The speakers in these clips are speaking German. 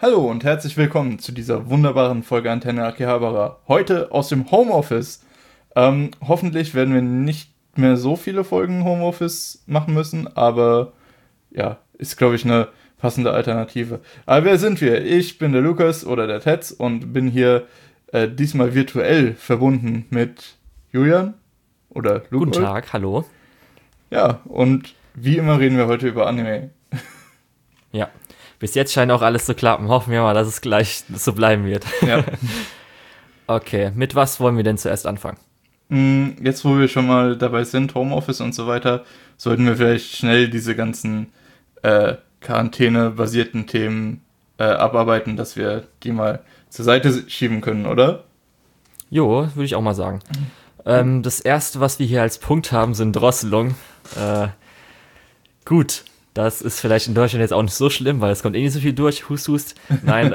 Hallo und herzlich willkommen zu dieser wunderbaren Folge Antenne Akihabara. Heute aus dem Homeoffice. Hoffentlich werden wir nicht mehr so viele Folgen Homeoffice machen müssen, aber ja, ist glaube ich eine passende Alternative. Aber wer sind wir? Ich bin der Lukas oder der Tetz und bin hier diesmal virtuell verbunden mit Julian oder Lukas. Guten Tag, hallo. Ja, und wie immer reden wir heute über Anime. Ja, bis jetzt scheint auch alles zu klappen. Hoffen wir mal, dass es gleich so bleiben wird. Ja. Okay, mit was wollen wir denn zuerst anfangen? Jetzt, wo wir schon mal dabei sind, Homeoffice und so weiter, sollten wir vielleicht schnell diese ganzen Quarantäne-basierten Themen abarbeiten, dass wir die mal zur Seite schieben können, oder? Jo, würde ich auch mal sagen. Das erste, was wir hier als Punkt haben, sind Drosselungen. Gut, das ist vielleicht in Deutschland jetzt auch nicht so schlimm, weil es kommt eh nicht so viel durch. Hust. Nein,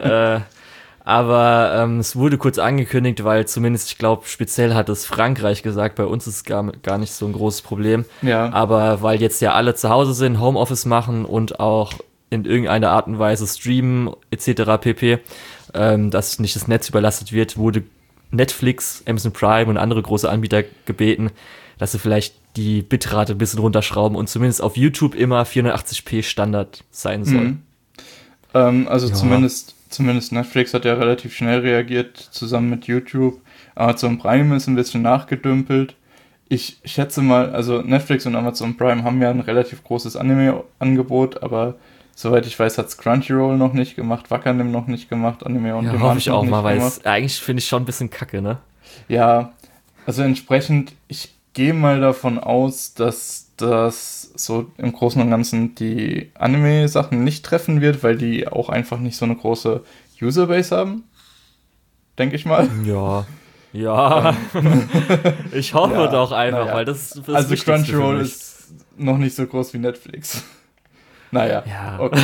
aber es wurde kurz angekündigt, weil zumindest, ich glaube, speziell hat es Frankreich gesagt, bei uns ist es gar nicht so ein großes Problem. Ja. Aber weil jetzt ja alle zu Hause sind, Homeoffice machen und auch in irgendeiner Art und Weise streamen etc. pp., dass nicht das Netz überlastet wird, wurde Netflix, Amazon Prime und andere große Anbieter gebeten, dass sie vielleicht die Bitrate ein bisschen runterschrauben und zumindest auf YouTube immer 480p Standard sein soll. Also Ja. zumindest Netflix hat ja relativ schnell reagiert, zusammen mit YouTube. Amazon Prime ist ein bisschen nachgedümpelt. Ich schätze mal, also Netflix und Amazon Prime haben ja ein relativ großes Anime-Angebot, aber soweit ich weiß, hat es Crunchyroll noch nicht gemacht, Wakanim noch nicht gemacht, Anime on Ja, Demand hoffe ich noch auch nicht mal, weil gemacht. es eigentlich finde ich schon ein bisschen kacke, ne? Ja, also entsprechend, ich gehe mal davon aus, dass das so im Großen und Ganzen die Anime-Sachen nicht treffen wird, weil die auch einfach nicht so eine große Userbase haben. Denke ich mal. Ja. Ja. Ich hoffe Ja, doch einfach, naja. weil das ist das Also Wichtigste für Crunchyroll mich. ist noch nicht so groß wie Netflix. Naja, Ja. okay.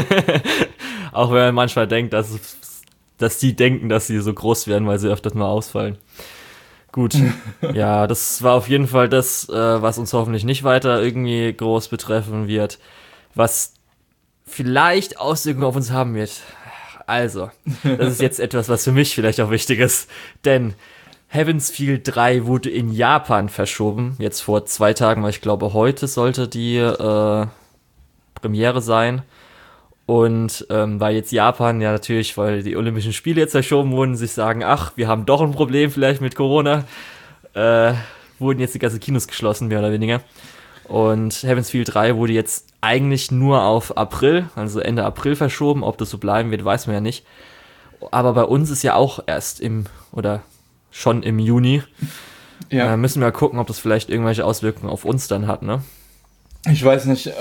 Auch wenn man manchmal denkt, dass die denken, dass sie so groß werden, weil sie öfters mal ausfallen. Gut, ja, das war auf jeden Fall das, was uns hoffentlich nicht weiter irgendwie groß betreffen wird, was vielleicht Auswirkungen auf uns haben wird. Also, das ist jetzt etwas, was für mich vielleicht auch wichtig ist, denn Heaven's Feel 3 wurde in Japan verschoben, jetzt vor 2 Tagen, weil ich glaube, heute sollte die Premiere sein. Und weil jetzt Japan ja natürlich, weil die Olympischen Spiele jetzt verschoben wurden, sich sagen, ach, wir haben doch ein Problem vielleicht mit Corona, wurden jetzt die ganzen Kinos geschlossen, mehr oder weniger. Und Heaven's Feel 3 wurde jetzt eigentlich nur auf April, also Ende April verschoben. Ob das so bleiben wird, weiß man ja nicht. Aber bei uns ist ja auch erst schon im Juni. Ja, Müssen wir mal gucken, ob das vielleicht irgendwelche Auswirkungen auf uns dann hat, ne? ich weiß nicht,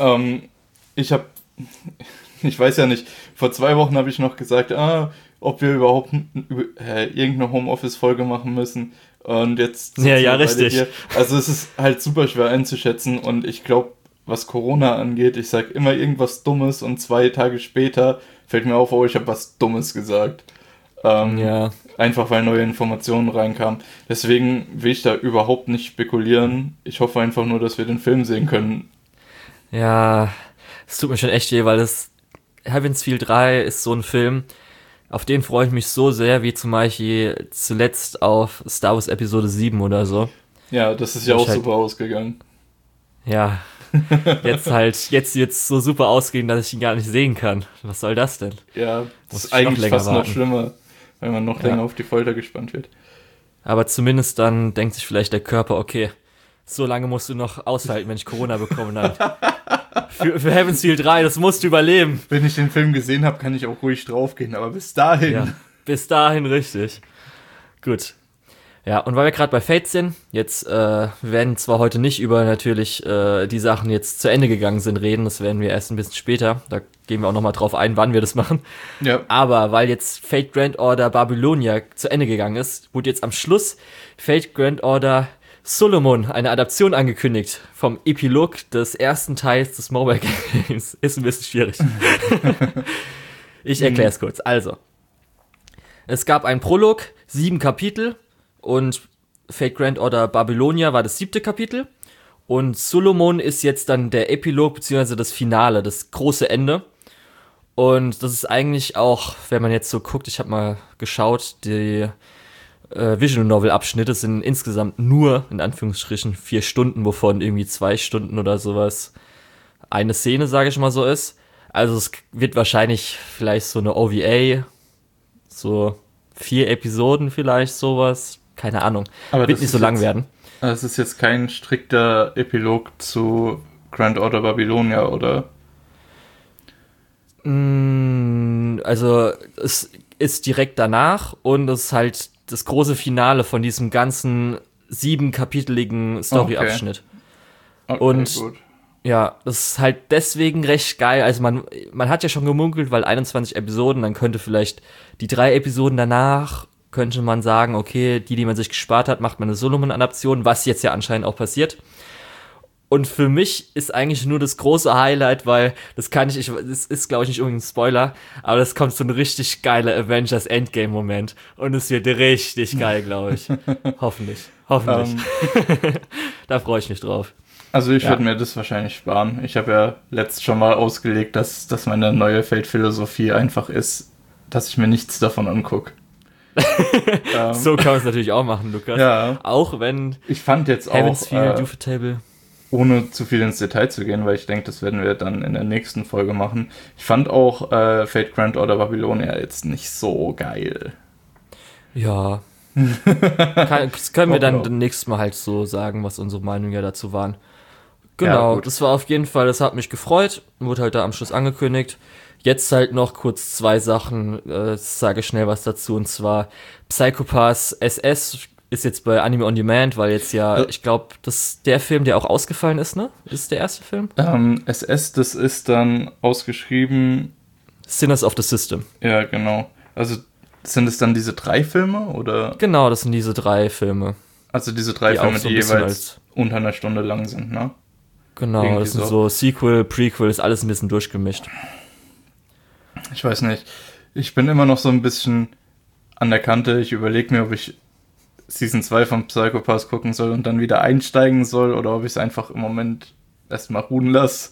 ich weiß ja nicht, vor 2 Wochen habe ich noch gesagt, ob wir überhaupt irgendeine Homeoffice-Folge machen müssen. Und jetzt sitzen Ja, wir beide richtig. hier. Also es ist halt super schwer einzuschätzen und ich glaube, was Corona angeht, ich sage immer irgendwas Dummes und 2 Tage später fällt mir auf, oh, ich habe was Dummes gesagt. Ja. Einfach weil neue Informationen reinkamen. Deswegen will ich da überhaupt nicht spekulieren. Ich hoffe einfach nur, dass wir den Film sehen können. Ja, es tut mir schon echt weh, weil das Heaven's Feel 3 ist so ein Film, auf den freue ich mich so sehr, wie zum Beispiel zuletzt auf Star Wars Episode 7 oder so. Ja, das ist ja Ich auch halt- super ausgegangen. Ja, jetzt wird's so super ausgehen, dass ich ihn gar nicht sehen kann. Was soll das denn? Ja, Muss das ist ich noch eigentlich länger fast noch warten. schlimmer, weil man noch Ja. länger auf die Folter gespannt wird. Aber zumindest dann denkt sich vielleicht der Körper, okay, so lange musst du noch aushalten, wenn ich Corona bekomme. Dann. Für Heaven's Feel 3, das musst du überleben. Wenn ich den Film gesehen habe, kann ich auch ruhig draufgehen, aber bis dahin. Ja, bis dahin richtig. Gut. Ja, und weil wir gerade bei Fate sind, jetzt wir werden zwar heute nicht über natürlich die Sachen jetzt zu Ende gegangen sind reden, das werden wir erst ein bisschen später, da gehen wir auch nochmal drauf ein, wann wir das machen, Ja. aber weil jetzt Fate Grand Order Babylonia zu Ende gegangen ist, wurde jetzt am Schluss Fate Grand Order Solomon, eine Adaption angekündigt vom Epilog des ersten Teils des Mobile Games. Ist ein bisschen schwierig. Ich erkläre es kurz. Also, es gab einen Prolog, 7 Kapitel und Fate Grand Order Babylonia war das 7. Kapitel und Solomon ist jetzt dann der Epilog bzw. das Finale, das große Ende. Und das ist eigentlich auch, wenn man jetzt so guckt, ich habe mal geschaut, die Visual Novel Abschnitte sind insgesamt nur, in Anführungsstrichen, 4 Stunden, wovon irgendwie 2 Stunden oder sowas eine Szene, sage ich mal, so ist. Also es wird wahrscheinlich vielleicht so eine OVA, so 4 Episoden vielleicht, sowas. Keine Ahnung. Aber wird nicht so lang werden. Das ist jetzt kein strikter Epilog zu Grand Order Babylonia, oder? Also es ist direkt danach und es ist halt das große Finale von diesem ganzen 7-kapiteligen Story-Abschnitt. Okay, und gut. ja, das ist halt deswegen recht geil. Also man hat ja schon gemunkelt, weil 21 Episoden, dann könnte vielleicht die 3 Episoden danach, könnte man sagen, okay, die man sich gespart hat, macht man eine Solomon-Adaption, was jetzt ja anscheinend auch passiert. Und für mich ist eigentlich nur das große Highlight, weil das ist glaube ich nicht unbedingt ein Spoiler, aber das kommt so ein richtig geiler Avengers Endgame Moment und es wird richtig geil, glaube ich. Hoffentlich. Da freue ich mich drauf. Also ich würde mir das wahrscheinlich sparen. Ich habe ja letzt schon mal ausgelegt, dass meine neue Feldphilosophie einfach ist, dass ich mir nichts davon angucke. So kann man es natürlich auch machen, Lukas. Ja. Auch wenn ich fand jetzt Heaven's auch Field, Ufotable, ohne zu viel ins Detail zu gehen, weil ich denke, das werden wir dann in der nächsten Folge machen. Ich fand auch Fate Grand Order Babylonia jetzt nicht so geil. Ja. Das können wir dann nächstes Mal halt so sagen, was unsere Meinungen ja dazu waren. Genau, ja, das war auf jeden Fall, das hat mich gefreut. Wurde halt da am Schluss angekündigt. Jetzt halt noch kurz 2 Sachen, sage schnell was dazu. Und zwar Psycho-Pass SS ist jetzt bei Anime On Demand, weil jetzt ich glaube, das ist der Film, der auch ausgefallen ist, ne? Ist der erste Film? SS, das ist dann ausgeschrieben Sinners of the System. Ja, genau. Also sind es dann diese 3 Filme, oder? Genau, das sind diese 3 Filme. Also diese 3 Filme, die jeweils unter einer Stunde lang sind, ne? Genau, irgendwie das sind so Sequel, Prequel, ist alles ein bisschen durchgemischt. Ich weiß nicht. Ich bin immer noch so ein bisschen an der Kante. Ich überlege mir, ob ich Season 2 von Psycho Pass gucken soll und dann wieder einsteigen soll oder ob ich es einfach im Moment erstmal ruhen lasse.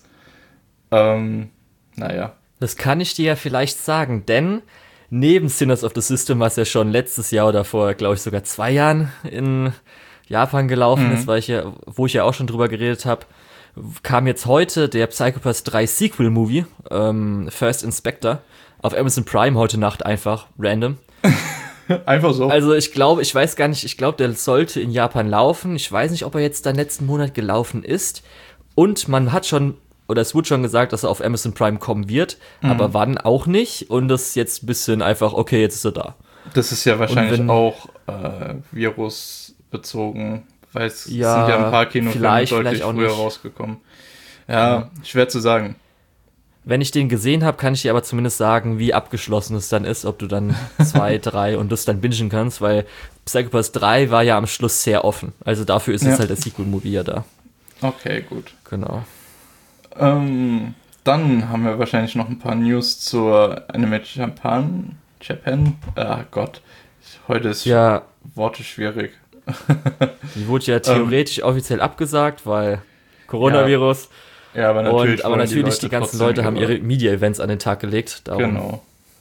Naja. Das kann ich dir ja vielleicht sagen, denn neben Sinners of the System, was ja schon letztes Jahr oder vor, glaube ich, sogar 2 Jahren in Japan gelaufen ist, wo ich ja auch schon drüber geredet habe, kam jetzt heute der Psycho Pass 3 Sequel-Movie, First Inspector, auf Amazon Prime heute Nacht einfach, random. Einfach so. Also ich glaube, der sollte in Japan laufen. Ich weiß nicht, ob er jetzt dann letzten Monat gelaufen ist. Und man hat schon, oder es wurde schon gesagt, dass er auf Amazon Prime kommen wird, aber wann auch nicht. Und das ist jetzt ein bisschen einfach, okay, jetzt ist er da. Das ist ja wahrscheinlich auch virusbezogen. Weil es sind ja ein paar Kinofilme deutlich früher rausgekommen. Ja, schwer zu sagen. Wenn ich den gesehen habe, kann ich dir aber zumindest sagen, wie abgeschlossen es dann ist, ob du dann 2, 3 und das dann bingen kannst, weil Psycho Pass 3 war ja am Schluss sehr offen. Also dafür ist jetzt halt der Sequel-Movie ja da. Okay, gut. Genau. Dann haben wir wahrscheinlich noch ein paar News zur Anime Japan. Gott. Heute ist Worte schwierig. Die wurde ja theoretisch offiziell abgesagt, weil Coronavirus. Ja, aber natürlich die ganzen Leute haben ihre Media-Events an den Tag gelegt. Darum genau.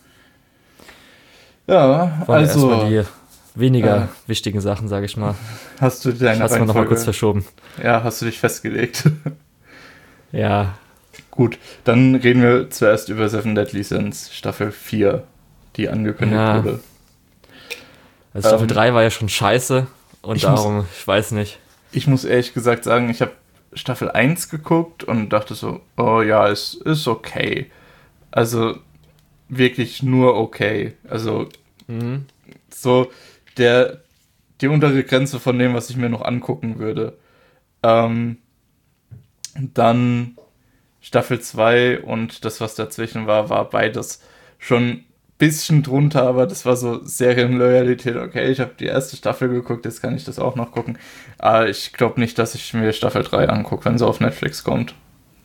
Ja, also erstmal die weniger wichtigen Sachen, sage ich mal. Hast du deine Hast du noch mal kurz verschoben? Ja, hast du dich festgelegt? Ja. Gut, dann reden wir zuerst über Seven Deadly Sins Staffel 4, die angekündigt wurde. Also Staffel 3 war ja schon scheiße und ich weiß nicht. Ich muss ehrlich gesagt sagen, ich habe Staffel 1 geguckt und dachte so, oh ja, es ist okay. Also wirklich nur okay. Also so die untere Grenze von dem, was ich mir noch angucken würde. Dann Staffel 2 und das, was dazwischen war beides schon ein bisschen drunter, aber das war so Serienloyalität. Okay, ich habe die erste Staffel geguckt, jetzt kann ich das auch noch gucken. Aber ich glaube nicht, dass ich mir Staffel 3 angucke, wenn sie auf Netflix kommt.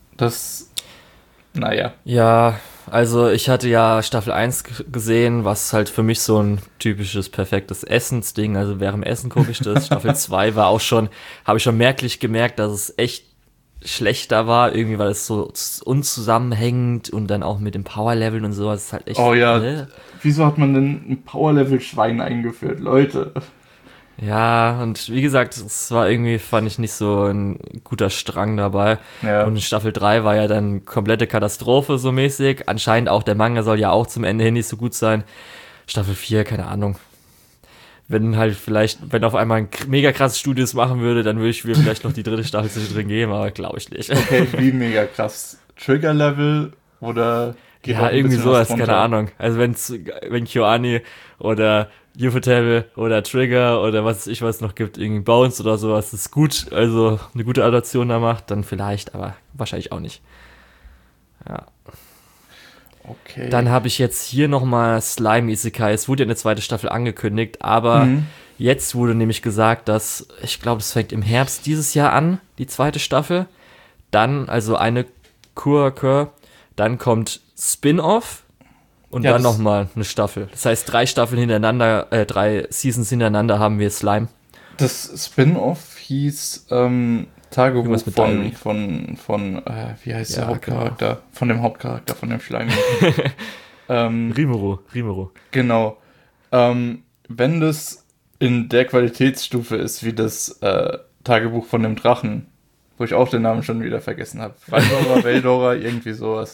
Naja. Ja, also ich hatte ja Staffel 1 gesehen, was halt für mich so ein typisches, perfektes Essensding, also während dem Essen gucke ich das. Staffel 2 habe ich schon merklich gemerkt, dass es echt schlechter war, irgendwie, weil es so unzusammenhängend und dann auch mit dem Power-Level und sowas ist halt echt. Oh ja, Ne? wieso hat man denn ein Power-Level-Schwein eingeführt, Leute? Ja, und wie gesagt, es war irgendwie, fand ich nicht so ein guter Strang dabei. Ja. Und in Staffel 3 war ja dann komplette Katastrophe so mäßig. Anscheinend auch der Manga soll ja auch zum Ende hin nicht so gut sein. Staffel 4, keine Ahnung. Wenn halt vielleicht, wenn auf einmal ein mega krasses Studio es machen würde, dann würde ich mir vielleicht noch die 3. Staffel zwischendrin geben, aber glaube ich nicht. Okay, wie mega krass. Trigger-Level oder geht auch Ja, ein irgendwie bisschen was sowas, keine drunter? Ahnung. Also wenn KyoAni oder Ufotable oder Trigger oder was weiß ich was noch gibt, irgendwie Bones oder sowas, ist gut, also eine gute Adaption da macht, dann vielleicht, aber wahrscheinlich auch nicht. Ja. Okay. Dann habe ich jetzt hier nochmal Slime Isekai. Es wurde ja eine 2. Staffel angekündigt, aber jetzt wurde nämlich gesagt, dass, ich glaube, es fängt im Herbst dieses Jahr an, die 2. Staffel. Dann, also eine Kur, dann kommt Spin-Off und Ja, dann das- nochmal eine Staffel. Das heißt, 3 Staffeln hintereinander, 3 Seasons hintereinander haben wir Slime. Das Spin-off hieß Tagebuch Irgendwas mit Diary. von wie heißt der Ja, Hauptcharakter? Von dem Hauptcharakter, von dem Schleim. Rimuru. Genau. Wenn das in der Qualitätsstufe ist, wie das Tagebuch von dem Drachen, wo ich auch den Namen schon wieder vergessen habe, Valdora, Veldora, irgendwie sowas,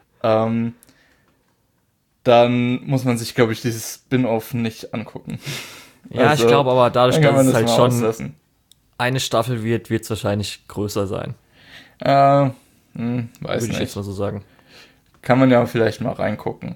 dann muss man sich, glaube ich, dieses Spin-off nicht angucken. Ja, Also, ich glaube aber dadurch, dann kann dass man es das halt mal schon auslassen. eine Staffel wird es wahrscheinlich größer sein. Weiß Würde ich nicht. jetzt mal so sagen. Kann man ja vielleicht mal reingucken.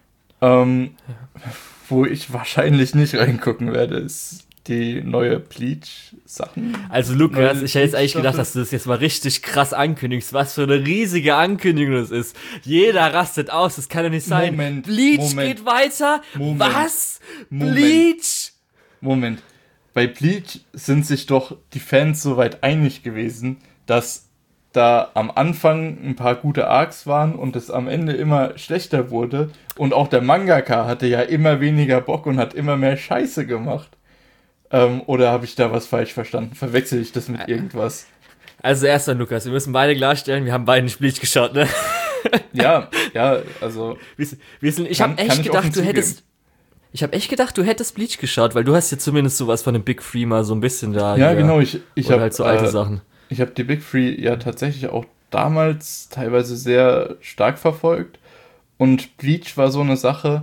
Wo ich wahrscheinlich nicht reingucken werde, ist die neue Bleach-Sachen. Also Lukas, Neue ich hätte jetzt eigentlich gedacht, Bleach-Staffel. dass du das jetzt mal richtig krass ankündigst. Was für eine riesige Ankündigung das ist. Jeder rastet aus, das kann doch nicht sein. Moment, Bleach Moment. geht weiter? Moment, Was? Moment. Bleach? Moment. Bei Bleach sind sich doch die Fans soweit einig gewesen, dass da am Anfang ein paar gute Arcs waren und es am Ende immer schlechter wurde. Und auch der Mangaka hatte ja immer weniger Bock und hat immer mehr Scheiße gemacht. Oder habe ich da was falsch verstanden? Verwechsel ich das mit irgendwas? Also erstmal, Lukas, wir müssen beide klarstellen, wir haben beide nicht Bleach geschaut, ne? Ja, also Ich Kann- habe echt kann ich gedacht, offen du hättest... Ich habe echt gedacht, du hättest Bleach geschaut, weil du hast ja zumindest sowas von dem Big Three mal so ein bisschen da. ja, hier. genau, ich Oder habe halt so alte Sachen. ich habe die Big Three ja tatsächlich auch damals teilweise sehr stark verfolgt. Und Bleach war so eine Sache,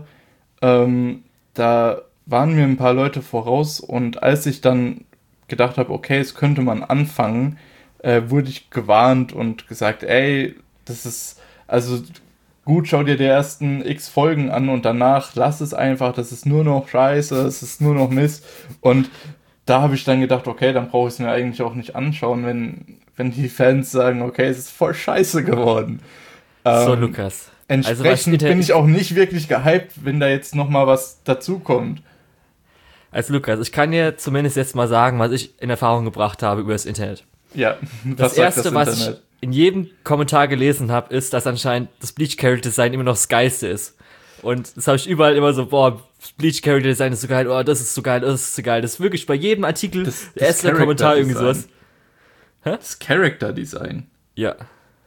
da waren mir ein paar Leute voraus und als ich dann gedacht habe, okay, es könnte man anfangen, wurde ich gewarnt und gesagt, ey, das ist, also gut, schau dir die ersten X Folgen an und danach lass es einfach, das ist nur noch Scheiße, es ist nur noch Mist. Und da habe ich dann gedacht, okay, dann brauche ich es mir eigentlich auch nicht anschauen, wenn die Fans sagen, okay, es ist voll scheiße geworden. So, Lukas. Entsprechend bin ich auch nicht wirklich gehypt, wenn da jetzt nochmal was dazukommt. Also Lukas, ich kann dir zumindest jetzt mal sagen, was ich in Erfahrung gebracht habe über das Internet. Ja, Das Erste, was ich in jedem Kommentar gelesen habe, ist, dass anscheinend das Bleach Character Design immer noch das Geilste ist. Und das habe ich überall immer so, boah, Bleach Character Design ist so geil, oh, das ist so geil, das ist so geil. Das ist wirklich bei jedem Artikel, Das der erste Kommentar irgendwie sowas. Das Character Design. Ja,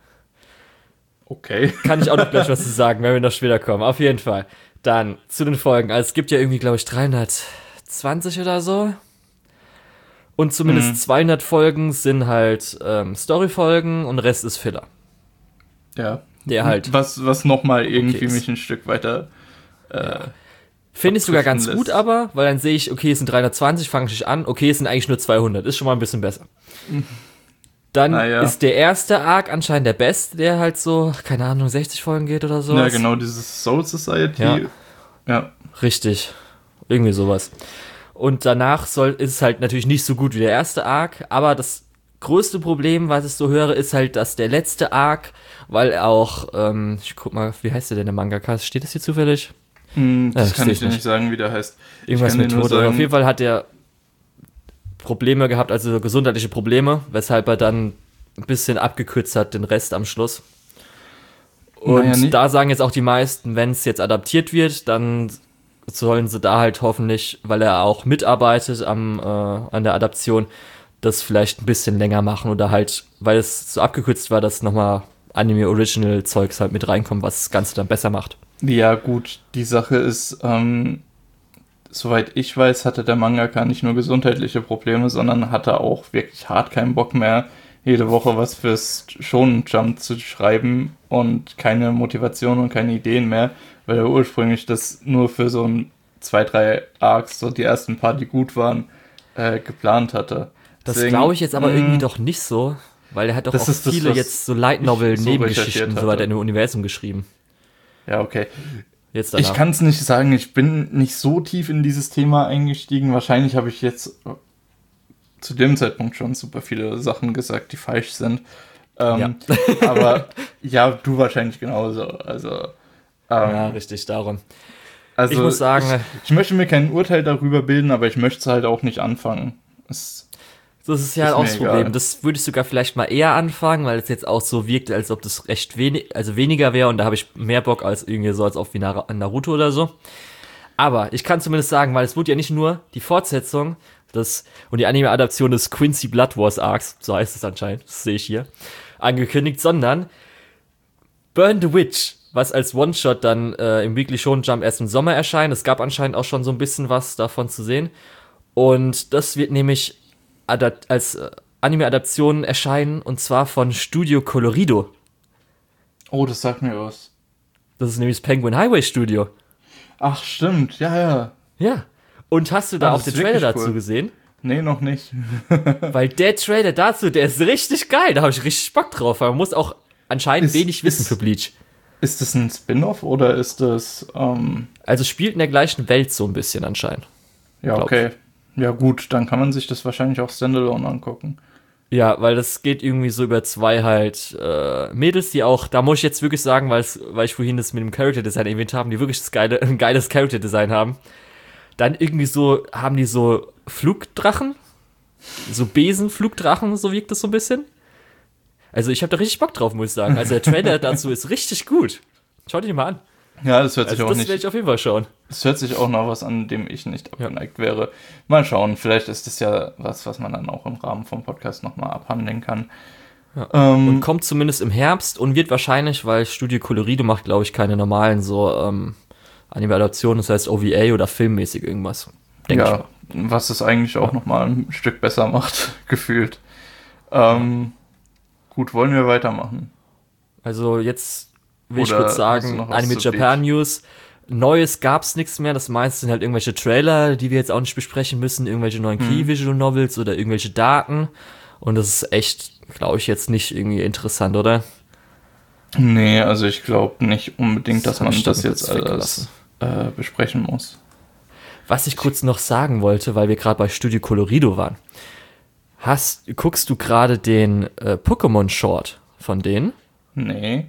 Okay. kann ich auch noch gleich was zu sagen, wenn wir noch später kommen. Auf jeden Fall. Dann zu den Folgen. Also es gibt ja irgendwie, glaube ich, 320 oder so. Und zumindest 200 Folgen sind halt Story-Folgen und der Rest ist Filler. Ja. Der halt. Was nochmal irgendwie ist. mich ein Stück weiter. Finde ich sogar ganz lässt. gut aber, weil dann sehe ich, okay, es sind 320, fange ich an, okay, es sind eigentlich nur 200, ist schon mal ein bisschen besser. Dann Naja. ist der erste Arc anscheinend der beste, der halt so, keine Ahnung, 60 Folgen geht oder so. Ja, genau, dieses Soul Society. Ja. Ja. Richtig. Irgendwie sowas. Und danach ist es halt natürlich nicht so gut wie der erste Arc, aber das größte Problem, was ich so höre, ist halt, dass der letzte Arc, weil auch, ich guck mal, wie heißt der denn, der Mangaka? Steht das hier zufällig? Das ich kann seh's ich dir nicht sagen, wie der heißt. Irgendwas Ich kann mit dir nur Tod. Aber sagen- auf jeden Fall hat er Probleme gehabt, also gesundheitliche Probleme, weshalb er dann ein bisschen abgekürzt hat, den Rest am Schluss. Und Naja, nicht- da sagen jetzt auch die meisten, wenn es jetzt adaptiert wird, dann sollen sie da halt hoffentlich, weil er auch mitarbeitet an der Adaption, das vielleicht ein bisschen länger machen oder halt, weil es so abgekürzt war, dass nochmal Anime-Original-Zeugs halt mit reinkommt, was das Ganze dann besser macht. Ja, gut, die Sache ist, soweit ich weiß, hatte der Mangaka nicht nur gesundheitliche Probleme, sondern hatte auch wirklich hart keinen Bock mehr, jede Woche was fürs Shonen Jump zu schreiben und keine Motivation und keine Ideen mehr, weil er ursprünglich das nur für so ein 2, 3 Arcs, so die ersten paar, die gut waren, geplant hatte. Das glaube ich jetzt aber irgendwie doch nicht so, weil er hat doch auch viele jetzt so Light Novel Nebengeschichten und so weiter in dem Universum geschrieben. Ja, okay. Jetzt danach. Ich kann es nicht sagen, ich bin nicht so tief in dieses Thema eingestiegen. Wahrscheinlich habe ich jetzt zu dem Zeitpunkt schon super viele Sachen gesagt, die falsch sind. Ja. Aber ja, du wahrscheinlich genauso. Also, ja, richtig, darum. Also ich muss sagen, ich möchte mir kein Urteil darüber bilden, aber ich möchte es halt auch nicht anfangen. Das ist ja auch das Problem. Das würde ich sogar vielleicht mal eher anfangen, weil es jetzt auch so wirkt, als ob das recht weniger wäre und da habe ich mehr Bock als irgendwie so als auf wie Naruto oder so. Aber ich kann zumindest sagen, weil es wurde ja nicht nur die Fortsetzung und die Anime-Adaption des Quincy Blood Wars Arcs, so heißt es anscheinend, das sehe ich hier, angekündigt, sondern Burn the Witch, was als One-Shot dann im Weekly Shonen Jump erst im Sommer erscheint. Es gab anscheinend auch schon so ein bisschen was davon zu sehen. Und das wird nämlich als Anime-Adaption erscheinen, und zwar von Studio Colorido. Oh, das sagt mir was. Das ist nämlich das Penguin Highway Studio. Ach, stimmt, ja. Ja. Und hast du da auch den Trailer dazu gesehen? Nee, noch nicht. Weil der Trailer dazu, der ist richtig geil. Da habe ich richtig Bock drauf. Man muss auch anscheinend wenig wissen für Bleach. Ist das ein Spin-off oder ist das... Also spielt in der gleichen Welt so ein bisschen anscheinend. Ja, okay. Ja gut, dann kann man sich das wahrscheinlich auch standalone angucken. Ja, weil das geht irgendwie so über zwei halt Mädels, die auch, da muss ich jetzt wirklich sagen, weil ich vorhin das mit dem Character Design erwähnt habe, die wirklich ein geiles Character Design haben. Dann irgendwie so, haben die so Flugdrachen, so Besenflugdrachen, so wirkt das so ein bisschen. Also ich habe da richtig Bock drauf, muss ich sagen. Also der Trailer dazu ist richtig gut. Schaut ihn mal an. Ja, das hört sich auch nicht... Das werde ich auf jeden Fall schauen. Das hört sich auch noch was an, dem ich nicht abgeneigt wäre. Mal schauen, vielleicht ist das ja was man dann auch im Rahmen vom Podcast nochmal abhandeln kann. Ja. Und kommt zumindest im Herbst und wird wahrscheinlich, weil Studio Colorido macht, glaube ich, keine normalen so Anime-Adaptionen, das heißt OVA oder filmmäßig irgendwas. Denke ich mal. Was es eigentlich auch nochmal ein Stück besser macht, gefühlt. Gut, wollen wir weitermachen? Also jetzt will ich kurz sagen, Anime Japan News. Neues gab's nichts mehr. Das meiste sind halt irgendwelche Trailer, die wir jetzt auch nicht besprechen müssen, irgendwelche neuen Key Visual Novels oder irgendwelche Daten. Und das ist echt, glaube ich, jetzt nicht irgendwie interessant, oder? Nee, also ich glaube nicht unbedingt, dass man das jetzt alles besprechen muss. Was ich kurz noch sagen wollte, weil wir gerade bei Studio Colorido waren. Guckst du gerade den Pokémon Short von denen? Nee.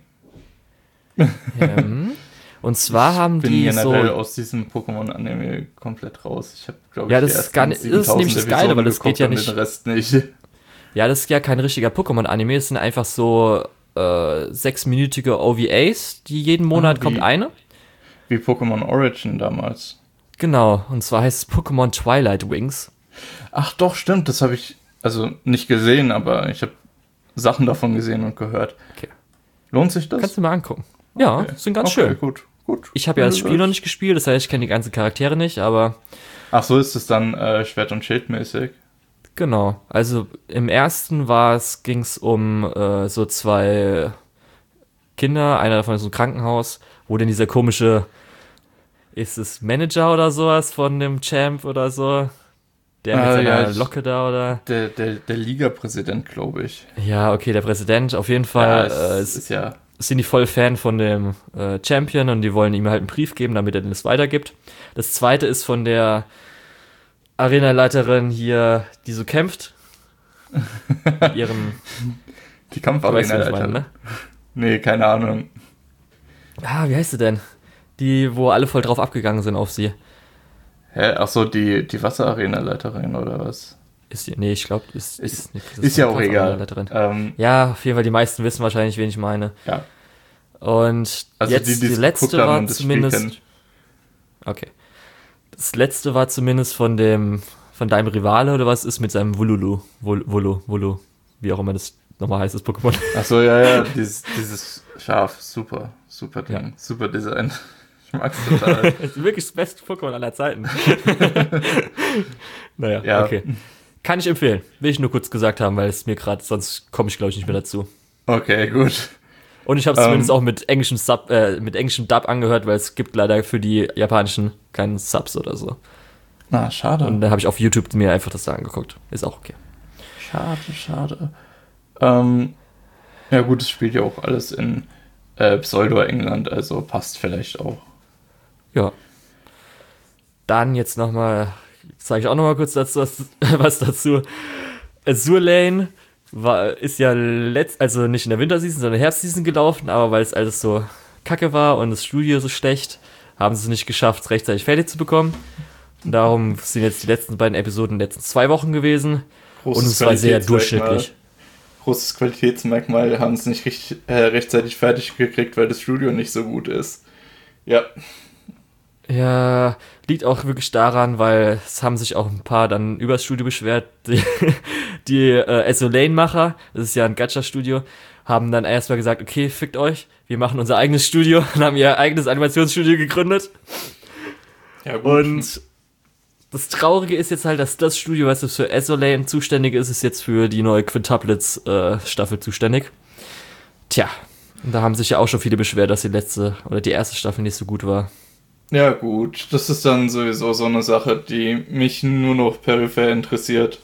Und zwar haben die so... Ich bin generell aus diesem Pokémon-Anime komplett raus. Ich habe, glaube ich, das ist nämlich das Geile, weil das geht ja nicht... Den Rest nicht. Ja, das ist ja kein richtiger Pokémon-Anime. Es sind einfach so 6-minütige OVAs, die jeden Monat kommt eine. Wie Pokémon Origin damals. Genau, und zwar heißt es Pokémon Twilight Wings. Ach doch, stimmt, das habe ich also nicht gesehen, aber ich habe Sachen davon gesehen und gehört. Okay. Lohnt sich das? Kannst du mal angucken. Ja, sind ganz schön. Gut. Ich habe ja das Spiel noch nicht gespielt, das heißt, ich kenne die ganzen Charaktere nicht, aber... Ach so, ist es dann Schwert- und Schild-mäßig? Genau, also im ersten ging es um so zwei Kinder, einer davon ist im Krankenhaus, wo denn dieser komische, ist es Manager oder sowas von dem Champ oder so, der mit seiner Locke da oder? Der Liga-Präsident, glaube ich. Ja, okay, der Präsident, auf jeden Fall sind die voll Fan von dem Champion und die wollen ihm halt einen Brief geben, damit er das weitergibt. Das zweite ist von der Arenaleiterin hier, die so kämpft. Mit ihrem... Die Kampfarena-Leiterin. Ne? Nee, keine Ahnung. Wie heißt sie denn? Die, wo alle voll drauf abgegangen sind auf sie. Hä? Ach so, die Wasserarena-Leiterin oder was? Ist die? Nee, ich glaube, ist ja auch egal. Ja, auf jeden Fall, die meisten wissen wahrscheinlich, wen ich meine. Ja. Und also jetzt die letzte war zumindest... Okay. Das letzte war zumindest von von deinem Rivale oder was ist mit seinem Wululu, wie auch immer das nochmal heißt, das Pokémon. Achso, ja, dieses Schaf, super Ding, ja. Super Design. Ich mag's total. Das ist wirklich das beste Pokémon aller Zeiten. Naja, ja. Okay. Kann ich empfehlen. Will ich nur kurz gesagt haben, weil es mir gerade, sonst komme ich glaube ich nicht mehr dazu. Okay, gut. Und ich habe es zumindest auch mit englischem Dub angehört, weil es gibt leider für die japanischen keinen Subs oder so. Na, schade. Und da habe ich auf YouTube mir einfach das da angeguckt. Ist auch okay. Schade. Ja gut, es spielt ja auch alles in Pseudo-England, also passt vielleicht auch. Ja. Dann jetzt nochmal, zeige ich auch nochmal kurz dazu, was dazu. Azur Lane ist ja also nicht in der Winterseason, sondern Herbstseason gelaufen, aber weil es alles so kacke war und das Studio so schlecht, haben sie es nicht geschafft, es rechtzeitig fertig zu bekommen. Und darum sind jetzt die letzten beiden Episoden in den letzten 2 Wochen gewesen. Und es war sehr durchschnittlich. Großes Qualitätsmerkmal, haben es nicht rechtzeitig fertig gekriegt, weil das Studio nicht so gut ist. Ja. Ja, liegt auch wirklich daran, weil es haben sich auch ein paar dann über das Studio beschwert. Die Azur Lane-Macher, das ist ja ein Gacha-Studio, haben dann erstmal gesagt, okay, fickt euch, wir machen unser eigenes Studio und haben ihr eigenes Animationsstudio gegründet. Ja, gut. Und das Traurige ist jetzt halt, dass das Studio, was für Azur Lane zuständig ist jetzt für die neue Quintuplets Staffel zuständig. Tja, und da haben sich ja auch schon viele beschwert, dass die erste Staffel nicht so gut war. Ja gut, das ist dann sowieso so eine Sache, die mich nur noch peripher interessiert.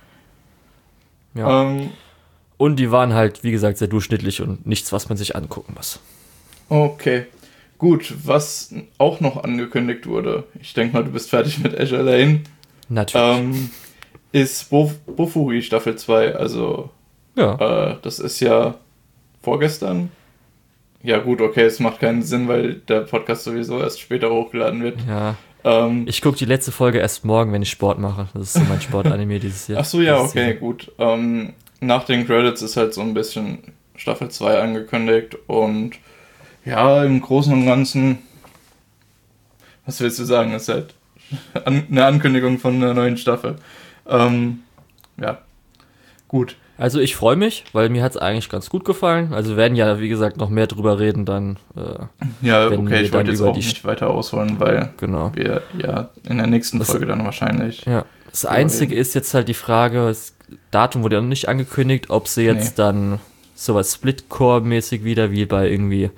Ja. Und die waren halt, wie gesagt, sehr durchschnittlich und nichts, was man sich angucken muss. Okay. Gut, was auch noch angekündigt wurde, ich denke mal, du bist fertig mit Azur Lane. Natürlich. Ist Bofuri Staffel 2, also ja. Das ist ja vorgestern. Ja gut, okay, es macht keinen Sinn, weil der Podcast sowieso erst später hochgeladen wird. Ja. Ich gucke die letzte Folge erst morgen, wenn ich Sport mache. Das ist so mein Sportanime dieses Jahr. Ach so, ja, okay, gut. Nach den Credits ist halt so ein bisschen Staffel 2 angekündigt und ja, im Großen und Ganzen, was willst du sagen, ist halt eine Ankündigung von einer neuen Staffel. Ja, gut. Also ich freue mich, weil mir hat es eigentlich ganz gut gefallen. Also wir werden ja, wie gesagt, noch mehr drüber reden dann. Ja, okay, ich wollte jetzt auch nicht weiter ausholen, weil wir ja in der nächsten Folge dann wahrscheinlich... Ja, das Einzige ist jetzt halt die Frage, das Datum wurde ja noch nicht angekündigt, ob sie jetzt dann sowas Split-Core-mäßig wieder wie bei irgendwie...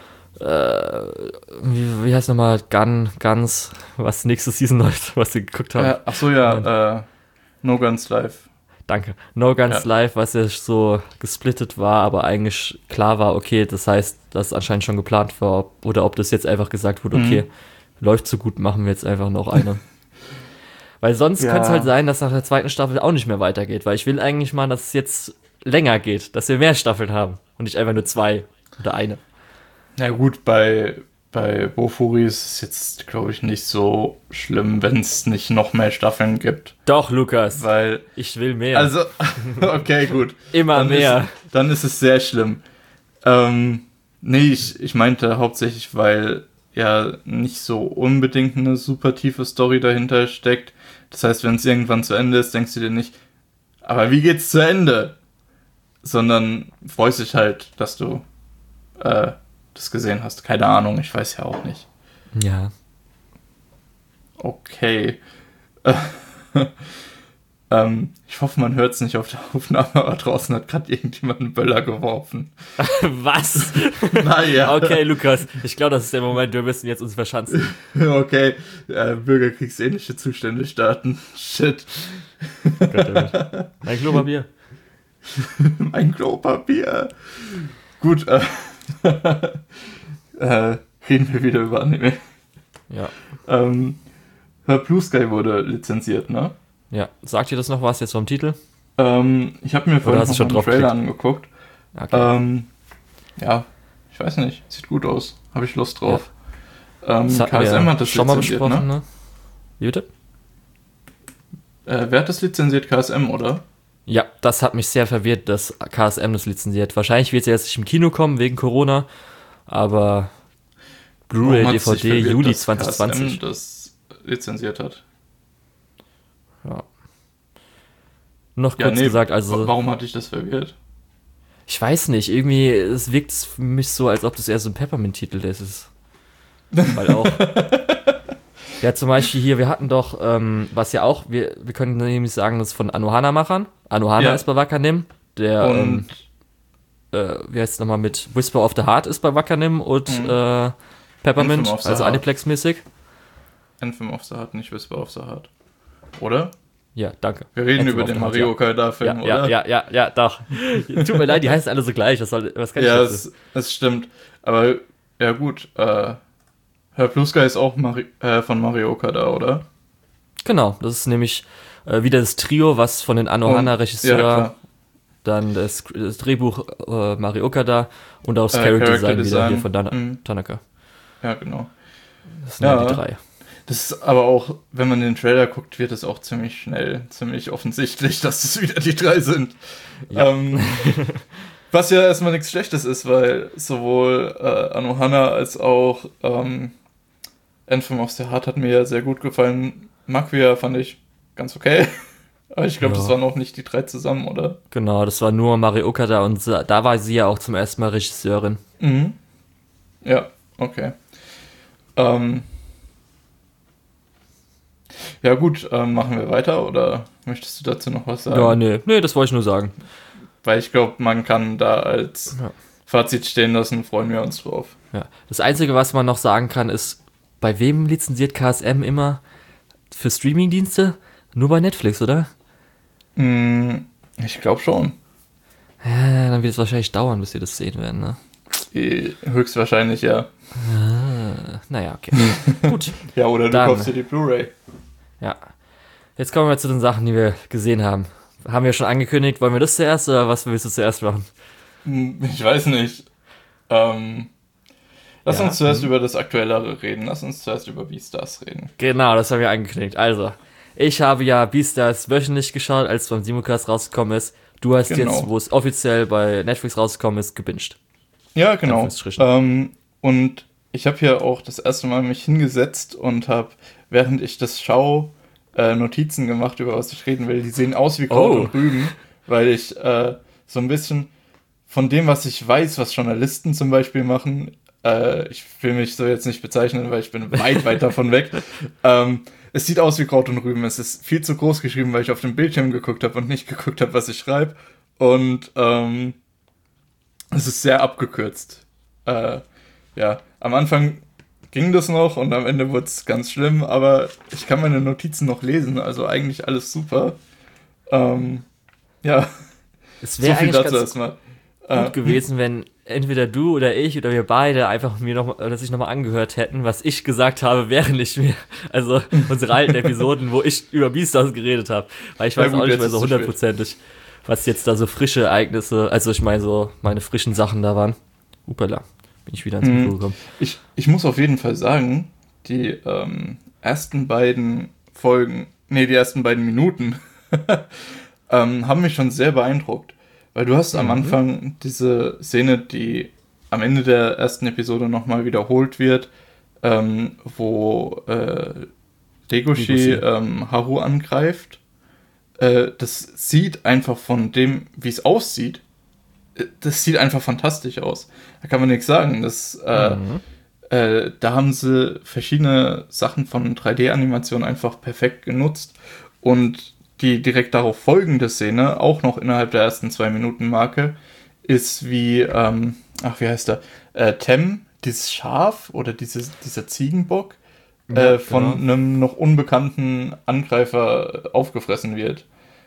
wie heißt nochmal? Guns, was nächste Season läuft, was sie geguckt haben. Ach so, ja, No Guns Live. Danke. No Guns Live, was ja so gesplittet war, aber eigentlich klar war, okay, das heißt, dass anscheinend schon geplant war, oder ob das jetzt einfach gesagt wurde, okay, läuft so gut, machen wir jetzt einfach noch eine. Weil sonst könnte es halt sein, dass nach der zweiten Staffel auch nicht mehr weitergeht, weil ich will eigentlich mal, dass es jetzt länger geht, dass wir mehr Staffeln haben und nicht einfach nur 2 oder eine. Na gut, bei Bofuri ist es jetzt, glaube ich, nicht so schlimm, wenn es nicht noch mehr Staffeln gibt. Doch, Lukas, weil ich will mehr. Also, okay, gut. Immer dann mehr. Dann ist es sehr schlimm. Nee, ich meinte hauptsächlich, weil ja nicht so unbedingt eine super tiefe Story dahinter steckt. Das heißt, wenn es irgendwann zu Ende ist, denkst du dir nicht, aber wie geht's zu Ende? Sondern freust dich halt, dass du das gesehen hast. Keine Ahnung, ich weiß ja auch nicht. Ja. Okay. Ich hoffe, man hört es nicht auf der Aufnahme, aber draußen hat gerade irgendjemand einen Böller geworfen. Was? Naja. Okay, Lukas, ich glaube, das ist der Moment, wir müssen jetzt uns verschanzen. Okay, bürgerkriegsähnliche Zustände starten. Shit. Mein Klopapier. Mein Klopapier. Gut, reden wir wieder über Anime. Ja. Blue Sky wurde lizenziert, ne? Ja. Sagt ihr das noch was jetzt vom Titel? Ich habe mir vorhin noch einen Trailer angeguckt. Okay. Ja, ich weiß nicht. Sieht gut aus. Habe ich Lust drauf. Ja. KSM hat das schon mal lizenziert, besprochen, ne? Wie bitte? Wer hat das lizenziert? KSM, oder? Ja, das hat mich sehr verwirrt, dass KSM das lizenziert. Wahrscheinlich wird es ja jetzt nicht im Kino kommen, wegen Corona. Aber Blu-ray, DVD, Juli 2020. KSM das lizenziert hat. Ja. Noch kurz gesagt, also... Warum hatte ich das verwirrt? Ich weiß nicht, irgendwie, es wirkt für mich so, als ob das eher so ein Peppermint-Titel ist. Weil auch... Ja, zum Beispiel hier, wir hatten doch, was ja auch, wir können nämlich sagen, das ist von Anohana-Machern. Anohana ist bei Wakanim. Der, wie heißt es nochmal mit Whisper of the Heart ist bei Wakanim und Peppermint, also Aniplex-mäßig. Anthem of the Heart, nicht Whisper of the Heart. Oder? Ja, danke. Wir reden über den Mario Kart-Film, oder? Ja, doch. Tut mir leid, die heißen alle so gleich. Was kann ich dazu? Es stimmt. Aber, ja gut, Herr Blue Sky ist auch von Mario Kart, oder? Genau, das ist nämlich wieder das Trio, was von den Anohana-Regisseur, dann das Drehbuch Mario Okada und auch das Character-Design wieder hier von Tanaka. Ja, genau. Das sind ja die drei. Das ist aber auch, wenn man den Trailer guckt, wird es auch ziemlich schnell, ziemlich offensichtlich, dass es wieder die drei sind. Ja. Was ja erstmal nichts Schlechtes ist, weil sowohl Anohana als auch Anthem of the Heart hat mir ja sehr gut gefallen. Maquia fand ich ganz okay. Aber ich glaube, das waren auch nicht die drei zusammen, oder? Genau, das war nur Mario Okada und da war sie ja auch zum ersten Mal Regisseurin. Mhm. Ja, okay. Ja gut, machen wir weiter oder möchtest du dazu noch was sagen? Ja, nee, das wollte ich nur sagen. Weil ich glaube, man kann da als Fazit stehen lassen, freuen wir uns drauf. Ja. Das Einzige, was man noch sagen kann, ist, bei wem lizenziert KSM immer für Streamingdienste? Nur bei Netflix, oder? Ich glaube schon. Ja, dann wird es wahrscheinlich dauern, bis wir das sehen werden, ne? Höchstwahrscheinlich, ja. Naja, okay. Gut. Ja, oder du kaufst dir die Blu-ray. Ja. Jetzt kommen wir zu den Sachen, die wir gesehen haben. Haben wir schon angekündigt, wollen wir das zuerst oder was willst du zuerst machen? Ich weiß nicht. Lass uns zuerst über das Aktuellere reden. Lass uns zuerst über Beastars reden. Genau, das haben wir angekündigt. Also, ich habe ja Beastars wöchentlich geschaut, als es beim Simulcast rausgekommen ist. Du hast jetzt, wo es offiziell bei Netflix rausgekommen ist, gebinged. Ja, genau. Und ich habe hier auch das erste Mal mich hingesetzt und habe, während ich das schaue, Notizen gemacht, über was ich reden will. Die sehen aus wie Kraut und Rüben, weil ich so ein bisschen von dem, was ich weiß, was Journalisten zum Beispiel machen, ich will mich so jetzt nicht bezeichnen, weil ich bin weit davon weg. Es sieht aus wie Kraut und Rüben. Es ist viel zu groß geschrieben, weil ich auf dem Bildschirm geguckt habe und nicht geguckt habe, was ich schreibe. Und es ist sehr abgekürzt. Am Anfang ging das noch und am Ende wurde es ganz schlimm, aber ich kann meine Notizen noch lesen, also eigentlich alles super. Es wäre eigentlich dazu erstmal gut gewesen, wenn entweder du oder ich oder wir beide einfach sich nochmal angehört hätten, was ich gesagt habe, während ich mir, also unsere alten Episoden, wo ich über Beastars geredet habe, weil ich weiß auch nicht mehr so hundertprozentig, was jetzt da so frische Ereignisse, also ich meine so meine frischen Sachen da waren. Upala, bin ich wieder ins Mikro gekommen. Ich muss auf jeden Fall sagen, die ersten beiden Minuten haben mich schon sehr beeindruckt. Weil du hast am Anfang diese Szene, die am Ende der ersten Episode nochmal wiederholt wird, wo Legoshi Haru angreift. Das sieht einfach von dem, wie es aussieht, das sieht einfach fantastisch aus. Da kann man nichts sagen. Da haben sie verschiedene Sachen von 3D-Animation einfach perfekt genutzt und die direkt darauf folgende Szene, auch noch innerhalb der ersten 2-Minuten-Marke, ist wie, wie heißt der? Tem, dieses Schaf oder dieser Ziegenbock von einem noch unbekannten Angreifer aufgefressen wird.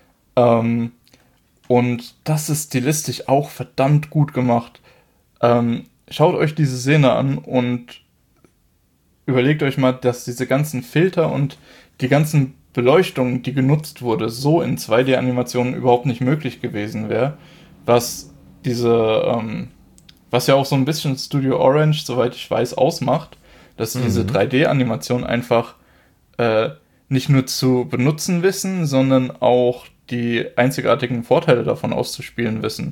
Und das ist stilistisch auch verdammt gut gemacht. Schaut euch diese Szene an und überlegt euch mal, dass diese ganzen Filter und die ganzen Beleuchtung, die genutzt wurde, so in 2D-Animationen überhaupt nicht möglich gewesen wäre, was ja auch so ein bisschen Studio Orange, soweit ich weiß, ausmacht, dass diese 3D-Animation einfach nicht nur zu benutzen wissen, sondern auch die einzigartigen Vorteile davon auszuspielen wissen.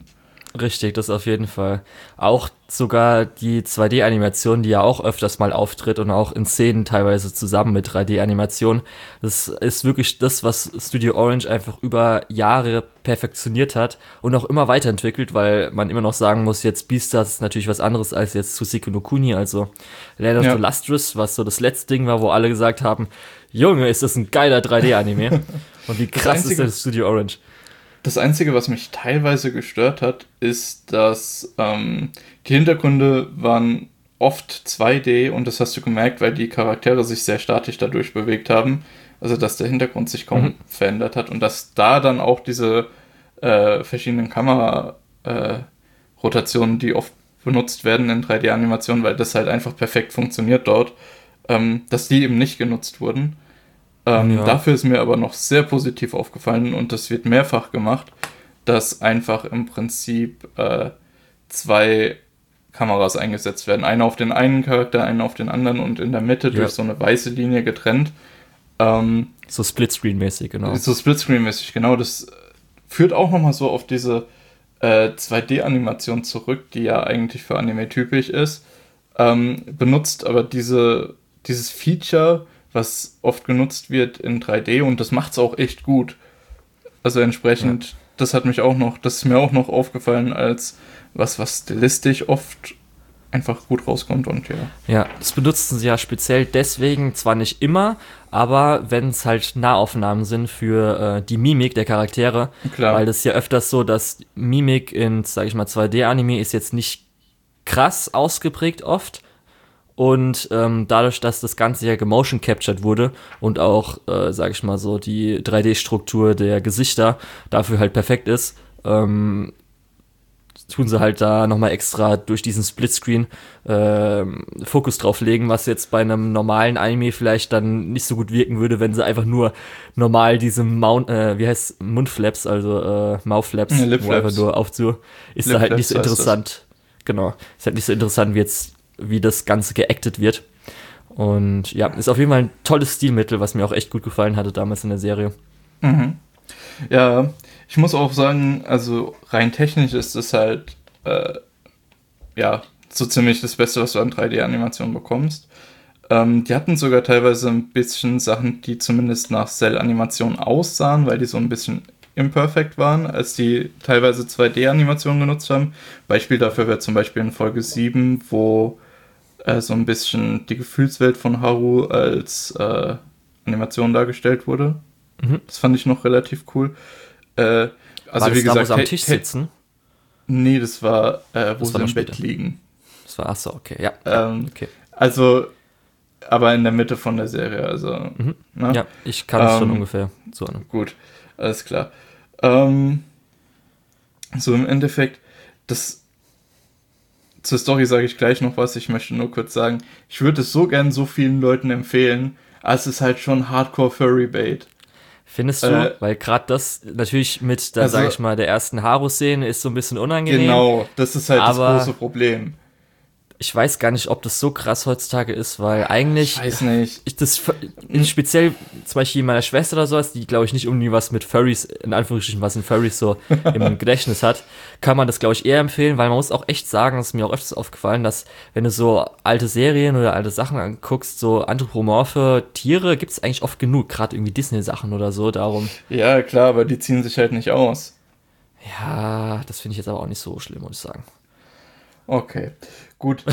Richtig, das auf jeden Fall. Auch sogar die 2D-Animation, die ja auch öfters mal auftritt und auch in Szenen teilweise zusammen mit 3D-Animation. Das ist wirklich das, was Studio Orange einfach über Jahre perfektioniert hat und auch immer weiterentwickelt, weil man immer noch sagen muss, jetzt Beastars ist natürlich was anderes als jetzt Tsushiko no Kuni, also Land of Ja. the Lustrous, was so das letzte Ding war, wo alle gesagt haben, Junge, ist das ein geiler 3D-Anime. Und wie krass ist Einzige- denn Studio Orange? Das Einzige, was mich teilweise gestört hat, ist, dass die Hintergründe waren oft 2D und das hast du gemerkt, weil die Charaktere sich sehr statisch dadurch bewegt haben. Also, dass der Hintergrund sich kaum verändert hat und dass da dann auch diese verschiedenen Kamera-Rotationen, die oft benutzt werden in 3D-Animationen, weil das halt einfach perfekt funktioniert dort, dass die eben nicht genutzt wurden. Ja. Dafür ist mir aber noch sehr positiv aufgefallen und das wird mehrfach gemacht, dass einfach im Prinzip zwei Kameras eingesetzt werden. Eine auf den einen Charakter, eine auf den anderen und in der Mitte durch so eine weiße Linie getrennt. So Splitscreen-mäßig, genau. So Splitscreen-mäßig, genau. Das führt auch nochmal so auf diese 2D-Animation zurück, die ja eigentlich für Anime typisch ist. Benutzt aber dieses Feature, was oft genutzt wird in 3D und das macht es auch echt gut. Also entsprechend, das ist mir auch noch aufgefallen als was stilistisch oft einfach gut rauskommt und ja. Ja, das benutzen sie ja speziell deswegen, zwar nicht immer, aber wenn es halt Nahaufnahmen sind für die Mimik der Charaktere, Klar. weil das ist ja öfters so, dass Mimik in, sag ich mal, 2D-Anime ist jetzt nicht krass ausgeprägt oft und dadurch, dass das Ganze ja gemotion captured wurde und auch, sag ich mal so, die 3D-Struktur der Gesichter dafür halt perfekt ist, tun sie halt da nochmal extra durch diesen Splitscreen Fokus drauf legen, was jetzt bei einem normalen Anime vielleicht dann nicht so gut wirken würde, wenn sie einfach nur normal diese Mundflaps, also Mouthflaps, Ja, Lip wo einfach Flaps. nur aufzu, ist da halt nicht so Lip Flaps heißt interessant. Genau, ist halt nicht so interessant, wie das Ganze geactet wird. Und ja, ist auf jeden Fall ein tolles Stilmittel, was mir auch echt gut gefallen hatte damals in der Serie. Mhm. Ja, ich muss auch sagen, also rein technisch ist es halt ja, so ziemlich das Beste, was du an 3D-Animationen bekommst. Die hatten sogar teilweise ein bisschen Sachen, die zumindest nach Cell-Animationen aussahen, weil die so ein bisschen imperfect waren, als die teilweise 2D-Animationen genutzt haben. Beispiel dafür wäre zum Beispiel in Folge 7, wo so ein bisschen die Gefühlswelt von Haru als Animation dargestellt wurde. Das fand ich noch relativ cool. Also War das wie da, wo gesagt, sie am Tisch sitzen? Nee, das war, wo war sie noch im Bett später. liegen. Das war, achso, okay, ja. Okay. Also, aber in der Mitte von der Serie, also. Ne? Ja, ich kann es schon ungefähr zuordnen. Gut, alles klar. So im Endeffekt, zur Story sage ich gleich noch was, ich möchte nur kurz sagen, ich würde es so gern so vielen Leuten empfehlen, aber es ist halt schon Hardcore-Furry-Bait. Findest du? Weil gerade das natürlich mit, da sage ich mal, der ersten Haru-Szene ist so ein bisschen unangenehm. Genau, das ist halt das aber große Problem. Ich weiß gar nicht, ob das so krass heutzutage ist, weil eigentlich. Ich weiß nicht. Speziell zum Beispiel meiner Schwester oder sowas, die glaube ich nicht irgendwie was mit Furries, in Anführungsstrichen, was in Furries so im Gedächtnis hat, kann man das glaube ich eher empfehlen, weil man muss auch echt sagen, das ist mir auch öfters aufgefallen, dass wenn du so alte Serien oder alte Sachen anguckst, so anthropomorphe Tiere gibt es eigentlich oft genug, gerade irgendwie Disney-Sachen oder so, darum. Ja, klar, aber die ziehen sich halt nicht aus. Ja, das finde ich jetzt aber auch nicht so schlimm, muss ich sagen. Okay, gut.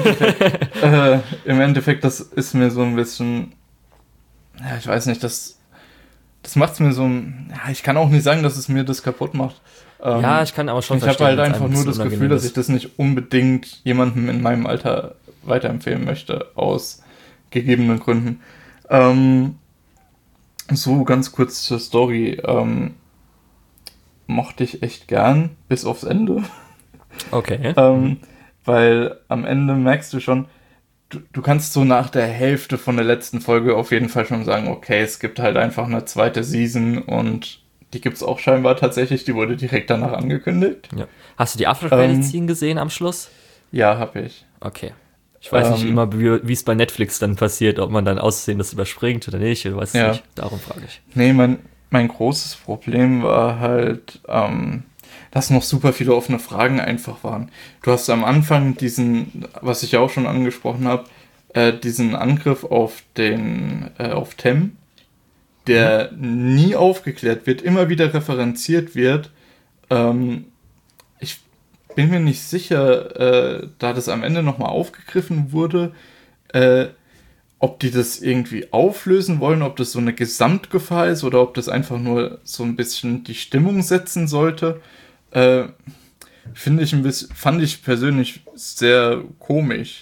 Im Endeffekt, das ist mir so ein bisschen, ja, ich weiß nicht, das macht es mir so, ja, ich kann auch nicht sagen, dass es mir das kaputt macht. Ja, ich kann aber schon Ich habe halt wenn's einfach nur das unangenehm Gefühl, dass ist. ich das nicht unbedingt jemandem in meinem Alter weiterempfehlen möchte, aus gegebenen Gründen. So ganz kurz zur Story. Mochte ich echt gern, bis aufs Ende. Okay. Weil am Ende merkst du schon, du kannst so nach der Hälfte von der letzten Folge auf jeden Fall schon sagen, okay, es gibt halt einfach eine zweite Season und die gibt es auch scheinbar tatsächlich, die wurde direkt danach angekündigt. Ja. Hast du die After-Credit-Scene gesehen am Schluss? Ja, habe ich. Okay. Ich weiß nicht immer, wie es bei Netflix dann passiert, ob man dann aussehen das überspringt oder nicht, ich weiß nicht. Darum frage ich. Nee, mein großes Problem war halt, dass noch super viele offene Fragen einfach waren. Du hast am Anfang diesen, was ich ja auch schon angesprochen habe, diesen Angriff auf auf Tem, der nie aufgeklärt wird, immer wieder referenziert wird. Ich bin mir nicht sicher, da das am Ende nochmal aufgegriffen wurde, ob die das irgendwie auflösen wollen, ob das so eine Gesamtgefahr ist oder ob das einfach nur so ein bisschen die Stimmung setzen sollte. Fand ich persönlich sehr komisch.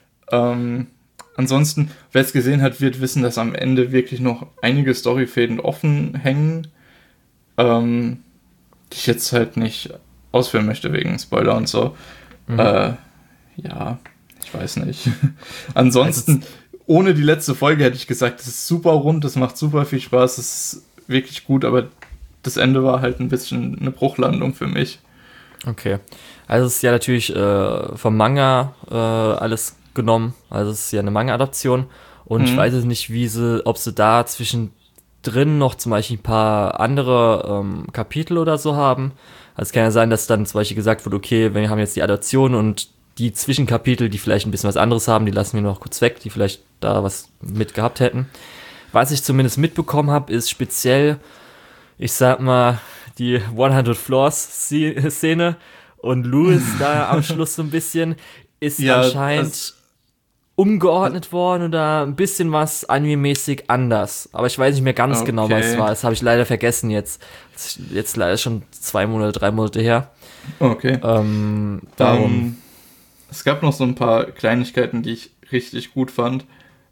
Ansonsten, wer es gesehen hat, wird wissen, dass am Ende wirklich noch einige Storyfäden offen hängen, die ich jetzt halt nicht ausführen möchte wegen Spoiler und so. Ja, ich weiß nicht. Ansonsten, ohne die letzte Folge hätte ich gesagt, es ist super rund, es macht super viel Spaß, es ist wirklich gut, aber das Ende war halt ein bisschen eine Bruchlandung für mich. Okay. Also es ist ja natürlich vom Manga alles genommen. Also es ist ja eine Manga-Adaption. Und ich weiß jetzt nicht, ob sie da zwischendrin noch zum Beispiel ein paar andere Kapitel oder so haben. Also es kann ja sein, dass dann zum Beispiel gesagt wird, okay, wir haben jetzt die Adaption und die Zwischenkapitel, die vielleicht ein bisschen was anderes haben, die lassen wir noch kurz weg, die vielleicht da was mit gehabt hätten. Was ich zumindest mitbekommen habe, ist speziell, ich sag mal, die 100 Floors Szene und Louis da am Schluss so ein bisschen ist anscheinend umgeordnet worden oder ein bisschen was anime-mäßig anders. Aber ich weiß nicht mehr ganz genau, was es war. Das habe ich leider vergessen jetzt. Jetzt leider schon 2 Monate, 3 Monate her. Okay. Darum. Es gab noch so ein paar Kleinigkeiten, die ich richtig gut fand.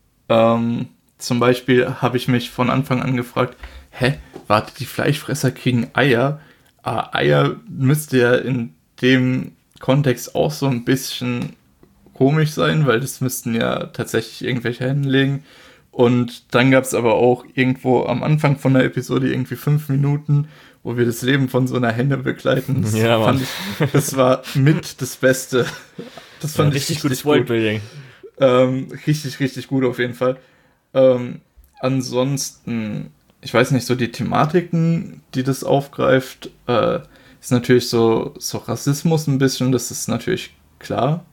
Zum Beispiel habe ich mich von Anfang an gefragt, warte, die Fleischfresser kriegen Eier? Eier müsste ja in dem Kontext auch so ein bisschen komisch sein, weil das müssten ja tatsächlich irgendwelche Hennen legen. Und dann gab es aber auch irgendwo am Anfang von der Episode irgendwie 5 Minuten, wo wir das Leben von so einer Henne begleiten. Das war mit das Beste. Das fand ich richtig gutes Worldbuilding. Richtig, richtig gut auf jeden Fall. Ansonsten, ich weiß nicht, so die Thematiken, die das aufgreift, ist natürlich so Rassismus ein bisschen, das ist natürlich klar.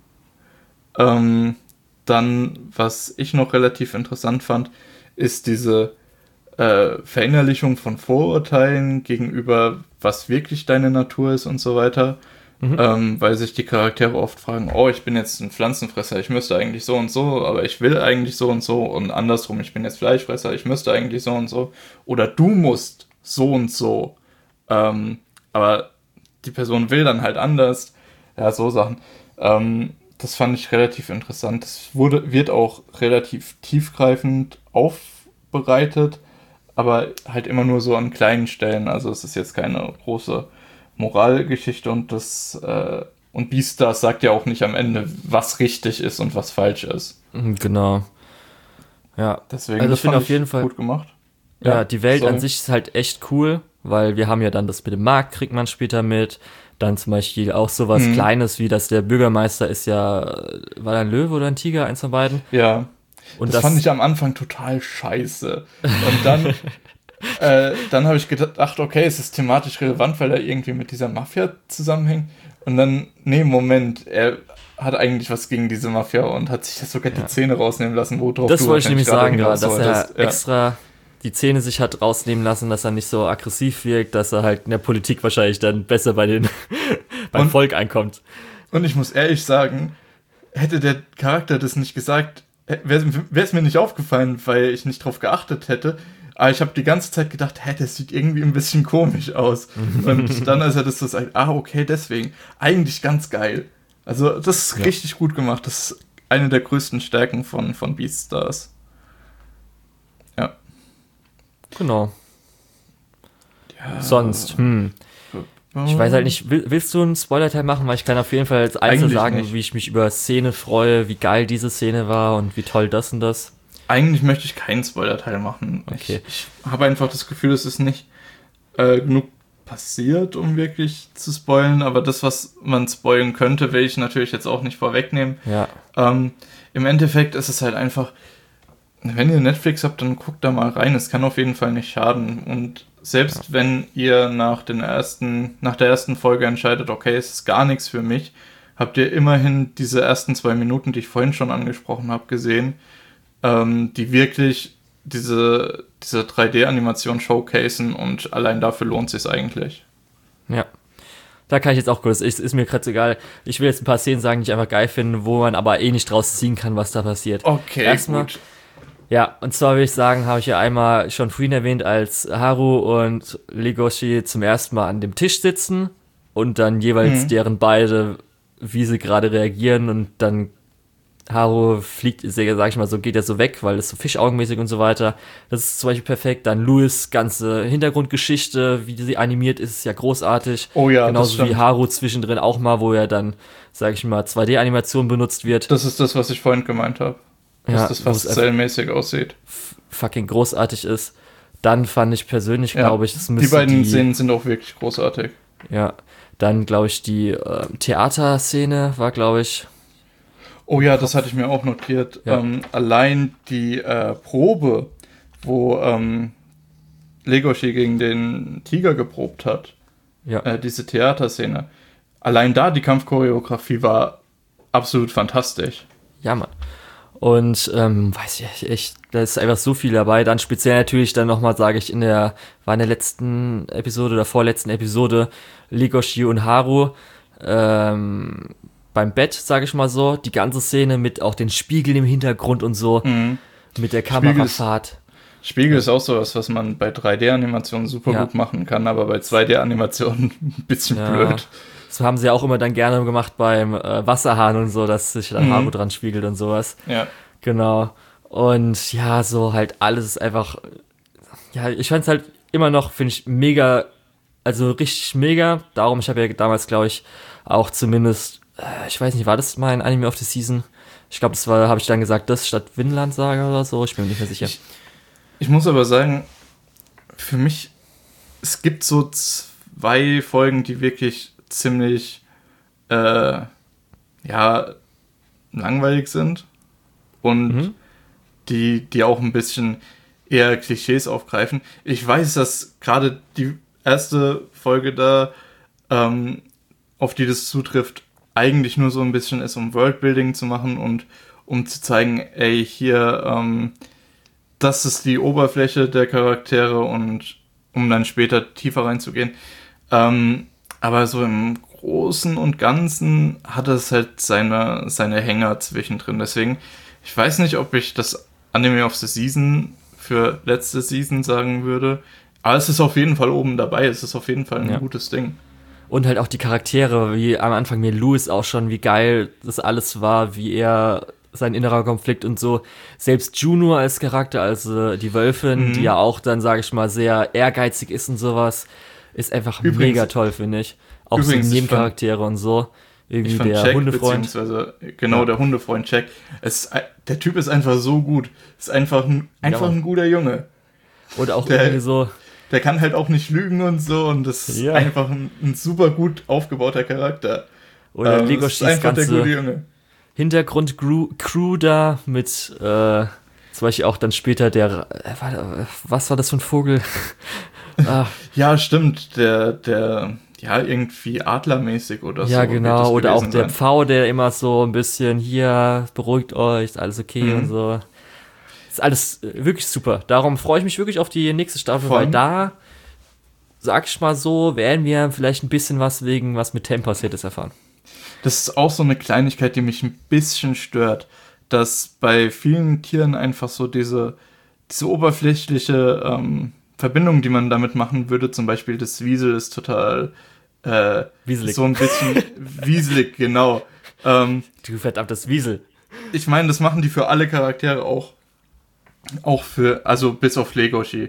Dann, was ich noch relativ interessant fand, ist diese Verinnerlichung von Vorurteilen gegenüber, was wirklich deine Natur ist und so weiter. Weil sich die Charaktere oft fragen, ich bin jetzt ein Pflanzenfresser, ich müsste eigentlich so und so, aber ich will eigentlich so und so und andersrum, ich bin jetzt Fleischfresser, ich müsste eigentlich so und so oder du musst so und so, aber die Person will dann halt anders, ja, so Sachen. Das fand ich relativ interessant. Das wird auch relativ tiefgreifend aufbereitet, aber halt immer nur so an kleinen Stellen, also es ist jetzt keine große Moralgeschichte und Beastars sagt ja auch nicht am Ende, was richtig ist und was falsch ist. Genau. Ja. Deswegen, also ich finde auf jeden Fall gut gemacht. Ja, die Welt an sich ist halt echt cool, weil wir haben ja dann das mit dem Markt, kriegt man später mit. Dann zum Beispiel auch sowas Kleines, wie dass der Bürgermeister ist ja, war er ein Löwe oder ein Tiger, eins von beiden? Ja. Und das fand ich am Anfang total scheiße. Und dann habe ich gedacht, okay, es ist thematisch relevant, weil er irgendwie mit dieser Mafia zusammenhängt. Und dann, Moment, er hat eigentlich was gegen diese Mafia und hat sich das sogar die Zähne rausnehmen lassen, worauf das wollte ich nämlich sagen gerade, dass er extra die Zähne sich hat rausnehmen lassen, dass er nicht so aggressiv wirkt, dass er halt in der Politik wahrscheinlich dann besser beim Volk einkommt. Und ich muss ehrlich sagen, hätte der Charakter das nicht gesagt, wäre es mir nicht aufgefallen, weil ich nicht drauf geachtet hätte. Aber ich habe die ganze Zeit gedacht, das sieht irgendwie ein bisschen komisch aus. Und dann, als er das so sagt, okay, deswegen. Eigentlich ganz geil. Also das ist richtig gut gemacht. Das ist eine der größten Stärken von Beastars. Ja. Genau. Ja. Sonst, ich weiß halt nicht, willst du einen Spoiler-Teil machen? Weil ich kann auf jeden Fall als Einzelne sagen, nicht. Wie ich mich über Szene freue, wie geil diese Szene war und wie toll das und das. Eigentlich möchte ich keinen Spoiler-Teil machen. Okay. Ich habe einfach das Gefühl, es ist nicht genug passiert, um wirklich zu spoilen. Aber das, was man spoilen könnte, will ich natürlich jetzt auch nicht vorwegnehmen. Ja. Im Endeffekt ist es halt einfach, wenn ihr Netflix habt, dann guckt da mal rein. Es kann auf jeden Fall nicht schaden. Und selbst wenn ihr nach der ersten Folge entscheidet, okay, es ist gar nichts für mich, habt ihr immerhin diese ersten 2 Minuten, die ich vorhin schon angesprochen habe, gesehen, die wirklich diese 3D-Animation showcasen, und allein dafür lohnt es sich eigentlich. Ja. Da kann ich jetzt auch kurz, ist mir gerade egal. Ich will jetzt ein paar Szenen sagen, die ich einfach geil finde, wo man aber eh nicht draus ziehen kann, was da passiert. Okay, erstmal, gut. Ja, und zwar will ich sagen, habe ich ja einmal schon vorhin erwähnt, als Haru und Legoshi zum ersten Mal an dem Tisch sitzen und dann jeweils deren beide, wie sie gerade reagieren, und dann Haru fliegt, sag ich mal so, geht ja so weg, weil das so fischaugenmäßig und so weiter. Das ist zum Beispiel perfekt. Dann Louis' ganze Hintergrundgeschichte, wie sie animiert ist, ist ja großartig. Oh ja, genauso wie Haru zwischendrin auch mal, wo er dann, sag ich mal, 2D-Animation benutzt wird. Das ist das, was ich vorhin gemeint habe. Dass das fast zellmäßig aussieht. Fucking großartig ist. Dann fand ich persönlich, glaube ich, das müsste die beiden Szenen sind auch wirklich großartig. Ja, dann glaube ich, die Theaterszene war, glaube ich, oh ja, das hatte ich mir auch notiert. Ja. Allein die Probe, wo Legoshi gegen den Tiger geprobt hat, diese Theaterszene, allein da die Kampfchoreografie war absolut fantastisch. Ja, Mann. Und weiß ich echt, da ist einfach so viel dabei. Dann speziell natürlich dann nochmal, sage ich, in der letzten Episode oder vorletzten Episode, Legoshi und Haru beim Bett, sage ich mal so, die ganze Szene mit auch den Spiegeln im Hintergrund und so, mit der Kamerafahrt. Spiegel ist auch sowas, was man bei 3D-Animationen super gut machen kann, aber bei 2D-Animationen ein bisschen blöd. Das haben sie ja auch immer dann gerne gemacht beim Wasserhahn und so, dass sich dann Haru dran spiegelt und sowas. Ja. Genau. Und ja, so halt alles ist einfach, ja, ich fand es halt immer noch, finde ich, mega, also richtig mega. Darum, ich habe ja damals, glaube ich, auch zumindest, ich weiß nicht, war das mein Anime of the Season? Ich glaube, das war, habe ich dann gesagt, das statt Vinland Saga oder so, ich bin mir nicht mehr sicher. Ich muss aber sagen, für mich, es gibt so 2 Folgen, die wirklich ziemlich, langweilig sind und die auch ein bisschen eher Klischees aufgreifen. Ich weiß, dass gerade die erste Folge da, auf die das zutrifft, eigentlich nur so ein bisschen ist, um Worldbuilding zu machen und um zu zeigen, ey, hier, das ist die Oberfläche der Charaktere, und um dann später tiefer reinzugehen. Aber so im Großen und Ganzen hat es halt seine Hänger zwischendrin. Deswegen, ich weiß nicht, ob ich das Anime of the Season für letzte Season sagen würde, aber es ist auf jeden Fall oben dabei. Es ist auf jeden Fall ein gutes Ding. Und halt auch die Charaktere, wie am Anfang mir Louis auch schon, wie geil das alles war, wie er sein innerer Konflikt und so. Selbst Juno als Charakter, also die Wölfin, die ja auch dann, sage ich mal, sehr ehrgeizig ist und sowas, ist einfach mega toll, finde ich. Auch so Nebencharaktere und so. Irgendwie der Jack, Hundefreund. Beziehungsweise, genau, der Hundefreund Jack. Der Typ ist einfach so gut. Ist einfach ein guter Junge. Oder auch irgendwie so. Der kann halt auch nicht lügen und so, und das ist einfach ein super gut aufgebauter Charakter. Oder Legoshis einfach der gute Junge. Hintergrund-Crew da mit zum Beispiel auch dann später was war das für ein Vogel? Ja, stimmt, der irgendwie adlermäßig oder so. Ja, genau, oder auch der Pfau, der immer so ein bisschen, hier, beruhigt euch, ist alles okay und so. Ist alles wirklich super. Darum freue ich mich wirklich auf die nächste Staffel, weil da, sag ich mal so, werden wir vielleicht ein bisschen was mit Tem passiert ist erfahren. Das ist auch so eine Kleinigkeit, die mich ein bisschen stört, dass bei vielen Tieren einfach so diese oberflächliche Verbindung, die man damit machen würde, zum Beispiel das Wiesel ist total wieselig. So ein bisschen wieselig, genau. Du verdammtes Wiesel. Ich meine, das machen die für alle Charaktere auch. Auch für, also bis auf Legoshi,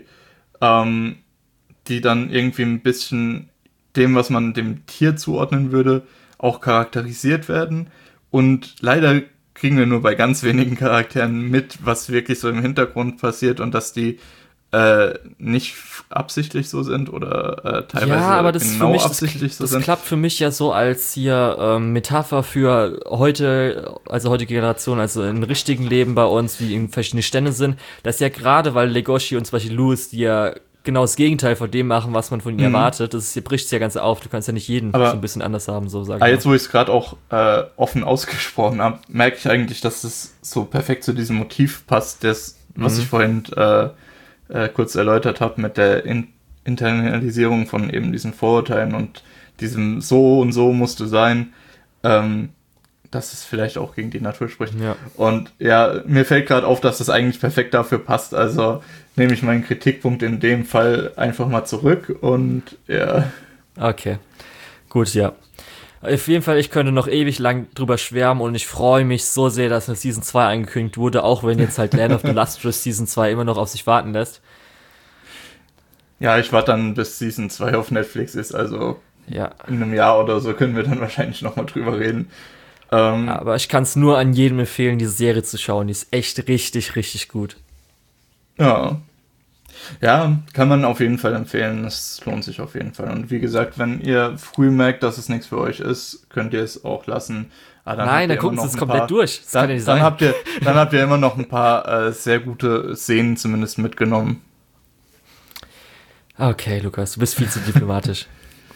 die dann irgendwie ein bisschen dem, was man dem Tier zuordnen würde, auch charakterisiert werden. Und leider kriegen wir nur bei ganz wenigen Charakteren mit, was wirklich so im Hintergrund passiert, und dass die nicht absichtlich so sind oder teilweise aber das genau für mich, absichtlich so sind. Das klappt für mich ja so als hier Metapher für heute, also heutige Generation, also im richtigen Leben bei uns, wie in verschiedene Stände sind. Das ist ja gerade, weil Legoshi und zum Beispiel Louis, die ja genau das Gegenteil von dem machen, was man von ihnen erwartet. Hier bricht es ja ganz auf. Du kannst ja nicht jeden Aber so ein bisschen anders haben, so sagen. Jetzt, wo ich es gerade auch offen ausgesprochen habe, merke ich eigentlich, dass es so perfekt zu diesem Motiv passt, was ich vorhin kurz erläutert habe mit der Internalisierung von eben diesen Vorurteilen und diesem so und so musst du sein, dass es vielleicht auch gegen die Natur spricht. Ja. Und ja, mir fällt gerade auf, dass das eigentlich perfekt dafür passt. Also nehme ich meinen Kritikpunkt in dem Fall einfach mal zurück und ja. Okay, gut, ja. Auf jeden Fall, ich könnte noch ewig lang drüber schwärmen und ich freue mich so sehr, dass eine Season 2 angekündigt wurde, auch wenn jetzt halt Land of the Lustrous Season 2 immer noch auf sich warten lässt. Ja, ich warte dann, bis Season 2 auf Netflix ist, also ja. In einem Jahr oder so können wir dann wahrscheinlich nochmal drüber reden. Aber ich kann es nur an jedem empfehlen, diese Serie zu schauen. Die ist echt richtig, richtig gut. Ja. Ja, kann man auf jeden Fall empfehlen. Es lohnt sich auf jeden Fall. Und wie gesagt, wenn ihr früh merkt, dass es nichts für euch ist, könnt ihr es auch lassen. Nein, dann gucken sie es komplett durch. Das kann ja nicht sein. Dann habt ihr immer noch ein paar sehr gute Szenen zumindest mitgenommen. Okay, Lukas, du bist viel zu diplomatisch.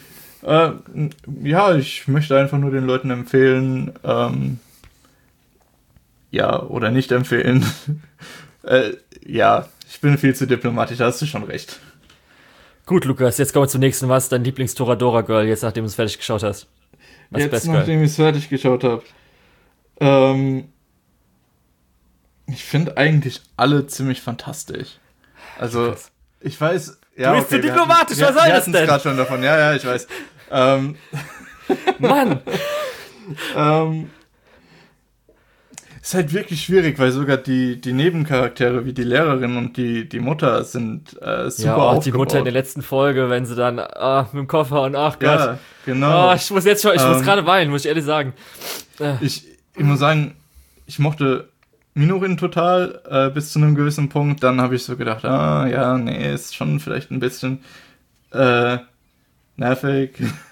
Ja, ich möchte einfach nur den Leuten empfehlen, ja, oder nicht empfehlen. Ja, ich bin viel zu diplomatisch, da hast du schon recht. Gut, Lukas, jetzt kommen wir zum nächsten. Was ist dein Lieblings-Toradora-Girl, jetzt nachdem du es fertig geschaut hast? Nachdem ich es fertig geschaut habe. Ich finde eigentlich alle ziemlich fantastisch. Also, ich weiß... Ja, du bist zu diplomatisch, was soll das denn? Wir hatten es gerade schon davon, ja, ich weiß. Mann! Ist halt wirklich schwierig, weil sogar die Nebencharaktere wie die Lehrerin und die Mutter sind super aufgebaut. Die Mutter in der letzten Folge, wenn sie dann mit dem Koffer und ach Gott. Ja, genau. Ich muss gerade weinen, muss ich ehrlich sagen. Ich muss sagen, ich mochte Minorin total bis zu einem gewissen Punkt. Dann habe ich so gedacht, ist schon vielleicht ein bisschen nervig.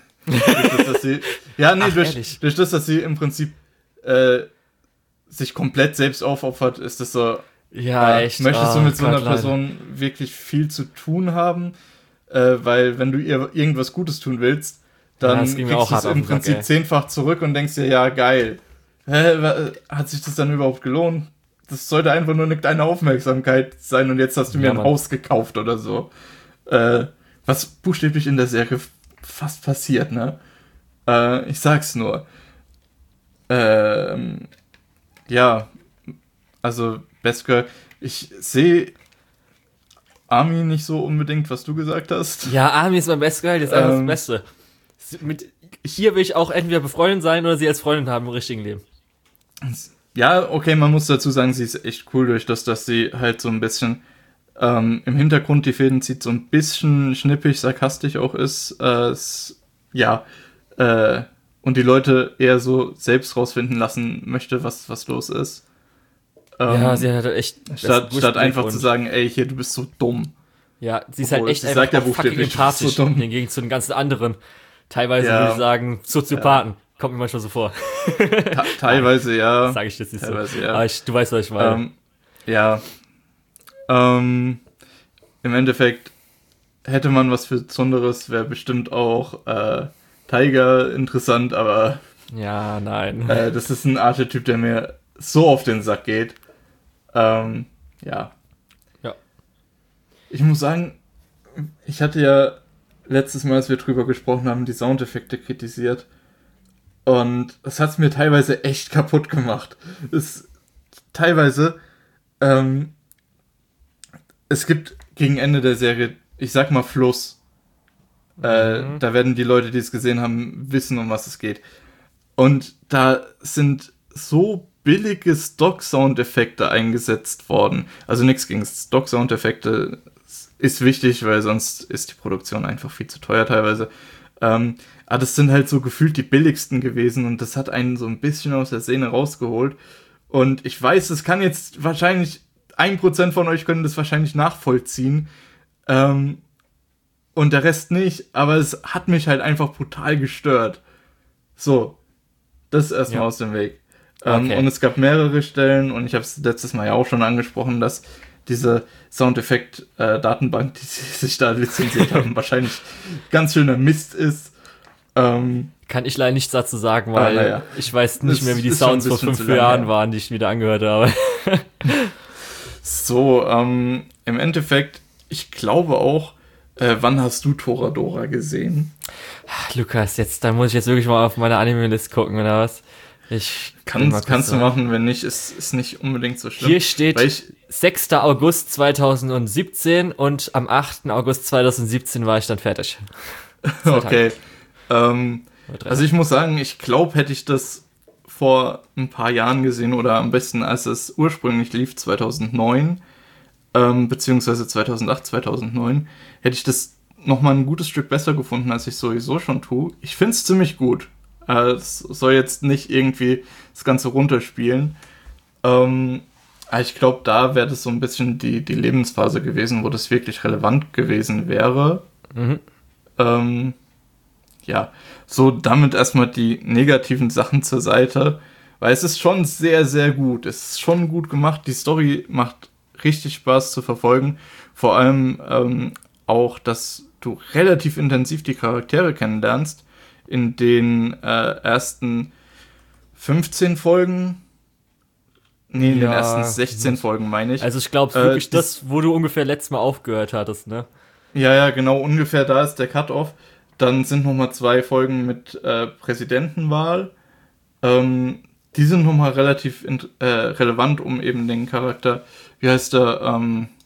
Durch das, dass sie im Prinzip sich komplett selbst aufopfert, ist das so, echt. Möchtest du mit so einer Person wirklich viel zu tun haben? Weil wenn du ihr irgendwas Gutes tun willst, dann kriegst du es im Prinzip 10-fach zurück und denkst dir, ja, geil. Hat sich das dann überhaupt gelohnt? Das sollte einfach nur eine kleine Aufmerksamkeit sein und jetzt hast du mir ein Haus gekauft oder so. Was buchstäblich in der Serie fast passiert, ne? Ich sag's nur. Ja, also Best Girl, ich sehe Army nicht so unbedingt, was du gesagt hast. Ja, Army ist mein Best Girl, das ist einfach das Beste. Hier will ich auch entweder befreundet sein oder sie als Freundin haben im richtigen Leben. Ja, okay, man muss dazu sagen, sie ist echt cool durch das, dass sie halt so ein bisschen im Hintergrund die Fäden zieht, so ein bisschen schnippig, sarkastisch auch ist. Und die Leute eher so selbst rausfinden lassen möchte, was los ist. Sie hat echt... Statt einfach zu sagen, ey, hier, du bist so dumm. Ja, sie ist halt echt einfach fucking empathisch so im Gegensatz zu den ganzen anderen. Teilweise würde ich sagen, Soziopathen. Ja. Kommt mir manchmal so vor. Teilweise, ja. Sag ich das nicht teilweise, so. Ja. Aber du weißt, was ich meine. Im Endeffekt hätte man was für Besonderes, wäre bestimmt auch Tiger interessant, aber ja, nein. Das ist ein Archetyp, der mir so auf den Sack geht. Ja. Ich muss sagen, ich hatte ja letztes Mal, als wir drüber gesprochen haben, die Soundeffekte kritisiert. Und das hat es mir teilweise echt kaputt gemacht. Es gibt gegen Ende der Serie, ich sag mal Fluss. Da werden die Leute, die es gesehen haben, wissen, um was es geht. Und da sind so billige Stock-Soundeffekte eingesetzt worden. Also nichts gegen Stock-Soundeffekte ist wichtig, weil sonst ist die Produktion einfach viel zu teuer teilweise. Aber das sind halt so gefühlt die billigsten gewesen und das hat einen so ein bisschen aus der Szene rausgeholt. Und ich weiß, es kann jetzt wahrscheinlich 1% von euch können das wahrscheinlich nachvollziehen. Und der Rest nicht, aber es hat mich halt einfach brutal gestört. So, das ist erstmal aus dem Weg. Okay. Und es gab mehrere Stellen, und ich habe es letztes Mal ja auch schon angesprochen, dass diese Soundeffekt-Datenbank, die sie sich da lizenziert haben, wahrscheinlich ganz schöner Mist ist. Kann ich leider nichts dazu sagen, weil ich weiß nicht mehr, wie die Sounds vor 5 Jahren waren, die ich wieder angehört habe. So, im Endeffekt, ich glaube auch, wann hast du Toradora gesehen? Lukas, dann muss ich jetzt wirklich mal auf meine Anime-List gucken, oder was? Kannst du machen, wenn nicht, ist nicht unbedingt so schlimm. Hier steht 6. August 2017 und am 8. August 2017 war ich dann fertig. Okay. Also ich muss sagen, ich glaube, hätte ich das vor ein paar Jahren gesehen oder am besten, als es ursprünglich lief, 2009, beziehungsweise 2008, 2009, hätte ich das nochmal ein gutes Stück besser gefunden, als ich sowieso schon tue. Ich finde es ziemlich gut. Es soll jetzt nicht irgendwie das Ganze runterspielen. Aber ich glaube, da wäre das so ein bisschen die Lebensphase gewesen, wo das wirklich relevant gewesen wäre. Ja, so damit erstmal die negativen Sachen zur Seite, weil es ist schon sehr, sehr gut. Es ist schon gut gemacht. Die Story macht richtig Spaß zu verfolgen. Vor allem auch, dass du relativ intensiv die Charaktere kennenlernst. In den ersten 15 Folgen. Nee, in den ersten 16 Folgen, meine ich. Also ich glaube, wirklich das, wo du ungefähr letztes Mal aufgehört hattest, ne? Ja, genau, ungefähr da ist der Cut-Off. Dann sind nochmal 2 Folgen mit Präsidentenwahl. Die sind nochmal relativ relevant, um eben den Charakter, wie heißt der,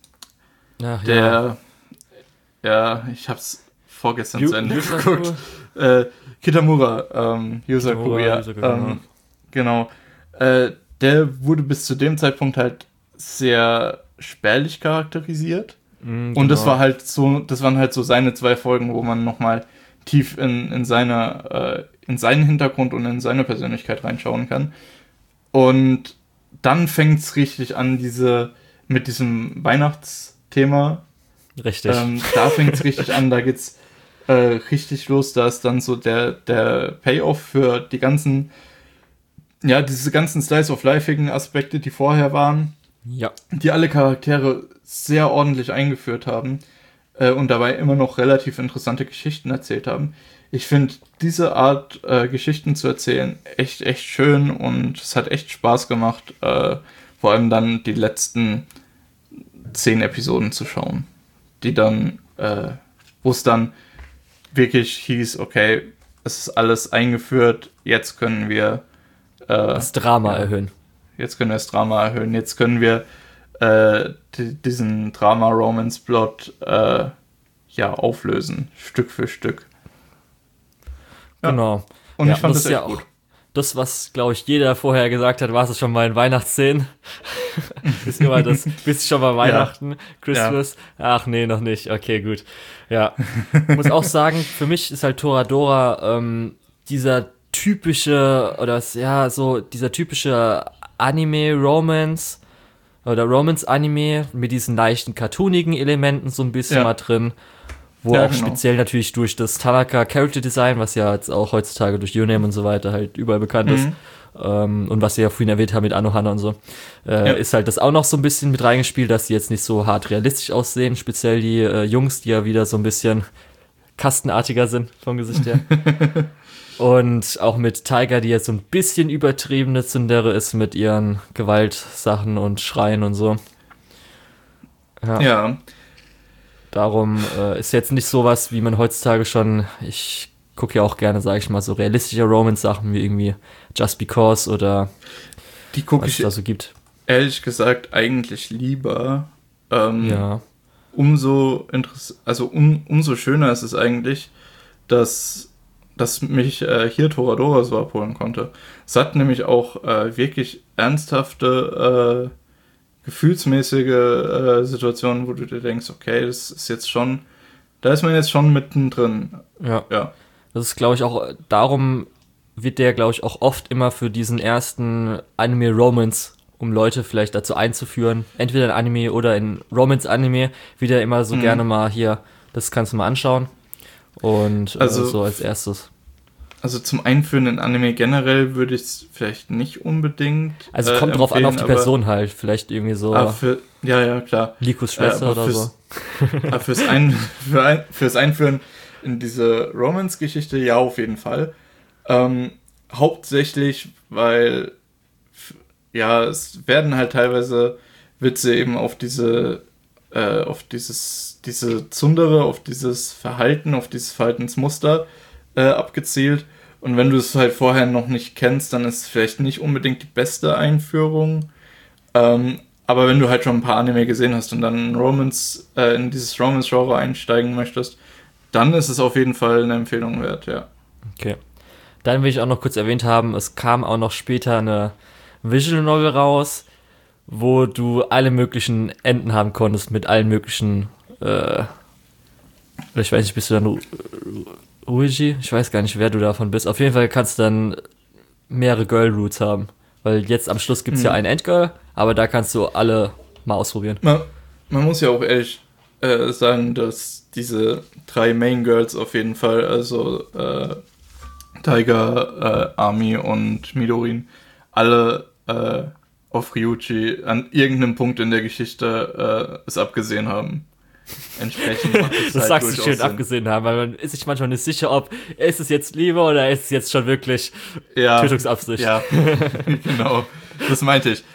ich hab's vorgestern zu Ende geguckt. Kitamura, Yusaku, genau. Der wurde bis zu dem Zeitpunkt halt sehr spärlich charakterisiert. Und genau. Das waren halt so seine 2 Folgen, wo man nochmal tief in seinen Hintergrund und in seine Persönlichkeit reinschauen kann. Und dann fängt es richtig an, mit diesem Weihnachtsthema. Richtig. Da fängt es richtig an, da geht's richtig los, da ist dann so der Payoff für diese ganzen Slice-of-Life-igen Aspekte, die vorher waren, die alle Charaktere sehr ordentlich eingeführt haben und dabei immer noch relativ interessante Geschichten erzählt haben. Ich finde diese Art, Geschichten zu erzählen, echt, echt schön und es hat echt Spaß gemacht, vor allem dann die letzten 10 Episoden zu schauen, die dann, wo es dann wirklich hieß, okay, es ist alles eingeführt, jetzt können wir das Drama erhöhen. Jetzt können wir das Drama erhöhen, jetzt können wir diesen Drama-Romance-Plot auflösen, Stück für Stück. Ja. Genau. Und ich fand das echt gut. Das, was, glaube ich, jeder vorher gesagt hat, war es schon mal in Weihnachtsszenen. Ist immer das, bist du schon mal Weihnachten, Christmas? Ja. Ach nee, noch nicht. Okay, gut. Ja. Ich muss auch sagen, für mich ist halt Toradora dieser typische Anime-Romance oder Romance-Anime mit diesen leichten cartoonigen Elementen so ein bisschen mal drin. Wo auch speziell natürlich durch das Tanaka Character Design, was ja jetzt auch heutzutage durch Your Name und so weiter halt überall bekannt ist, und was wir ja vorhin erwähnt haben mit Anohana und so, ist halt das auch noch so ein bisschen mit reingespielt, dass die jetzt nicht so hart realistisch aussehen, speziell die Jungs, die ja wieder so ein bisschen kastenartiger sind vom Gesicht her. Und auch mit Tiger, die jetzt so ein bisschen übertriebene Tsundere ist mit ihren Gewaltsachen und Schreien und so. Ja. Darum ist jetzt nicht sowas, wie man heutzutage schon, ich gucke ja auch gerne, sage ich mal, so realistische Romance-Sachen wie irgendwie Just Because oder die gucke was es da so gibt. Ehrlich gesagt eigentlich lieber. Umso schöner ist es eigentlich, dass mich hier Toradora so abholen konnte. Es hat nämlich auch wirklich ernsthafte gefühlsmäßige Situationen, wo du dir denkst, okay, das ist jetzt schon, da ist man jetzt schon mittendrin. Ja. Das ist, glaube ich, auch, darum wird der, glaube ich, auch oft immer für diesen ersten Anime-Romance, um Leute vielleicht dazu einzuführen, entweder in Anime oder in Romance-Anime, wieder immer so gerne mal hier, das kannst du mal anschauen. Und so als erstes. Also zum Einführen in Anime generell würde ich es vielleicht nicht unbedingt. Also kommt drauf an, auf die Person halt. Vielleicht irgendwie so. Ja, klar. Likos Schwester oder so. Aber fürs Einführen in diese Romance-Geschichte, ja, auf jeden Fall. Hauptsächlich, weil es werden halt teilweise Witze eben auf diese Tsundere, auf dieses Verhalten, auf dieses Verhaltensmuster abgezielt. Und wenn du es halt vorher noch nicht kennst, dann ist es vielleicht nicht unbedingt die beste Einführung. Aber wenn du halt schon ein paar Anime gesehen hast und dann in dieses Romance-Genre einsteigen möchtest, dann ist es auf jeden Fall eine Empfehlung wert, ja. Okay. Dann will ich auch noch kurz erwähnt haben, es kam auch noch später eine Visual Novel raus, wo du alle möglichen Enden haben konntest mit allen möglichen, ich weiß nicht, bist du dann Ruiji? Ich weiß gar nicht, wer du davon bist. Auf jeden Fall kannst du dann mehrere Girl-Roots haben. Weil jetzt am Schluss gibt es ja ein Endgirl, aber da kannst du alle mal ausprobieren. Man muss ja auch ehrlich sagen, dass diese 3 Main Girls auf jeden Fall, also Taiga, Ami und Midori, alle auf Ryuji an irgendeinem Punkt in der Geschichte es abgesehen haben. Entsprechend macht es das halt sagst du schön, Sinn. abgesehen haben, weil man ist sich manchmal nicht sicher, ob ist es jetzt Liebe oder ist es jetzt schon wirklich Tötungsabsicht. Ja, genau, das meinte ich.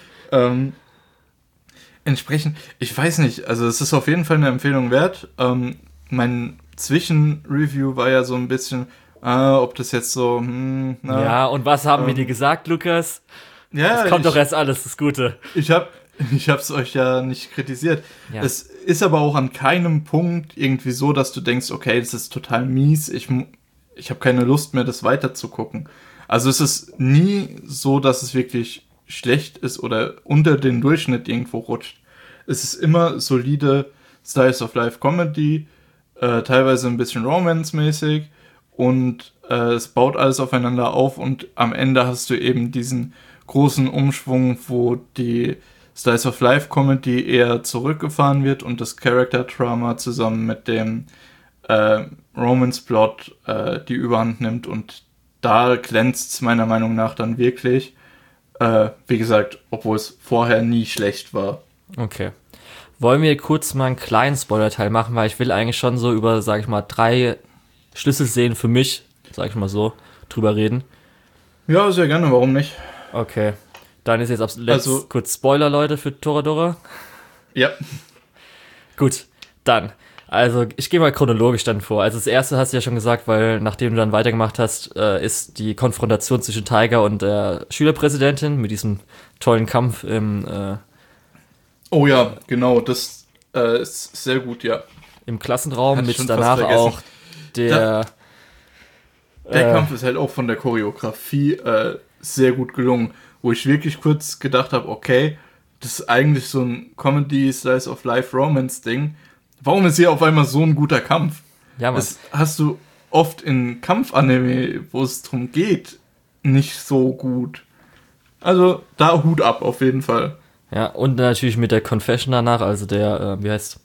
Entsprechend, ich weiß nicht, also es ist auf jeden Fall eine Empfehlung wert. Mein Zwischenreview war ja so ein bisschen, ob das jetzt so, Ja, und was haben wir dir gesagt, Lukas? Ja, es kommt doch erst alles, das Gute. Ich hab's euch ja nicht kritisiert. Ja. Es ist aber auch an keinem Punkt irgendwie so, dass du denkst, okay, das ist total mies, ich habe keine Lust mehr, das weiterzugucken. Also es ist nie so, dass es wirklich schlecht ist oder unter den Durchschnitt irgendwo rutscht. Es ist immer solide Slice of Life Comedy, teilweise ein bisschen Romance-mäßig und es baut alles aufeinander auf und am Ende hast du eben diesen großen Umschwung, wo die Slice of Life Comedy eher zurückgefahren wird und das Character Drama zusammen mit dem Romance Plot die Überhand nimmt und da glänzt es meiner Meinung nach dann wirklich. Wie gesagt, obwohl es vorher nie schlecht war. Okay. Wollen wir kurz mal einen kleinen Spoiler-Teil machen, weil ich will eigentlich schon so über, sag ich mal, 3 Schlüsselszenen für mich, sag ich mal so, drüber reden. Ja, sehr gerne, warum nicht? Okay. Dann ist jetzt kurz Spoiler, Leute, für Toradora. Ja. Gut, dann. Also, ich gehe mal chronologisch dann vor. Also, das erste hast du ja schon gesagt, weil nachdem du dann weitergemacht hast, ist die Konfrontation zwischen Tiger und der Schülerpräsidentin mit diesem tollen Kampf im Oh ja, genau, das ist sehr gut, ja. Im Klassenraum mit danach auch der Kampf ist halt auch von der Choreografie sehr gut gelungen, wo ich wirklich kurz gedacht habe, okay, das ist eigentlich so ein Comedy Slice of Life Romance Ding. Warum ist hier auf einmal so ein guter Kampf? Ja, Mann. Das hast du oft in Kampfanime, wo es drum geht, nicht so gut. Also da Hut ab auf jeden Fall. Ja, und natürlich mit der Confession danach, also der, wie heißt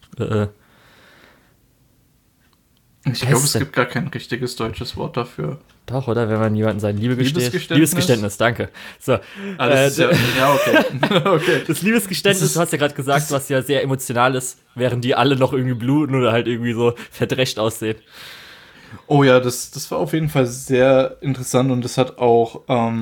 ich glaube, es gibt gar kein richtiges deutsches Wort dafür. Doch, oder? Wenn man jemanden seine Liebe gesteht. Liebesgeständnis, danke. So. Das ist ja, okay. Okay. Das Liebesgeständnis, du hast ja gerade gesagt, was ja sehr emotional ist, während die alle noch irgendwie bluten oder halt irgendwie so verdrecht aussehen. Oh ja, das war auf jeden Fall sehr interessant und das hat auch,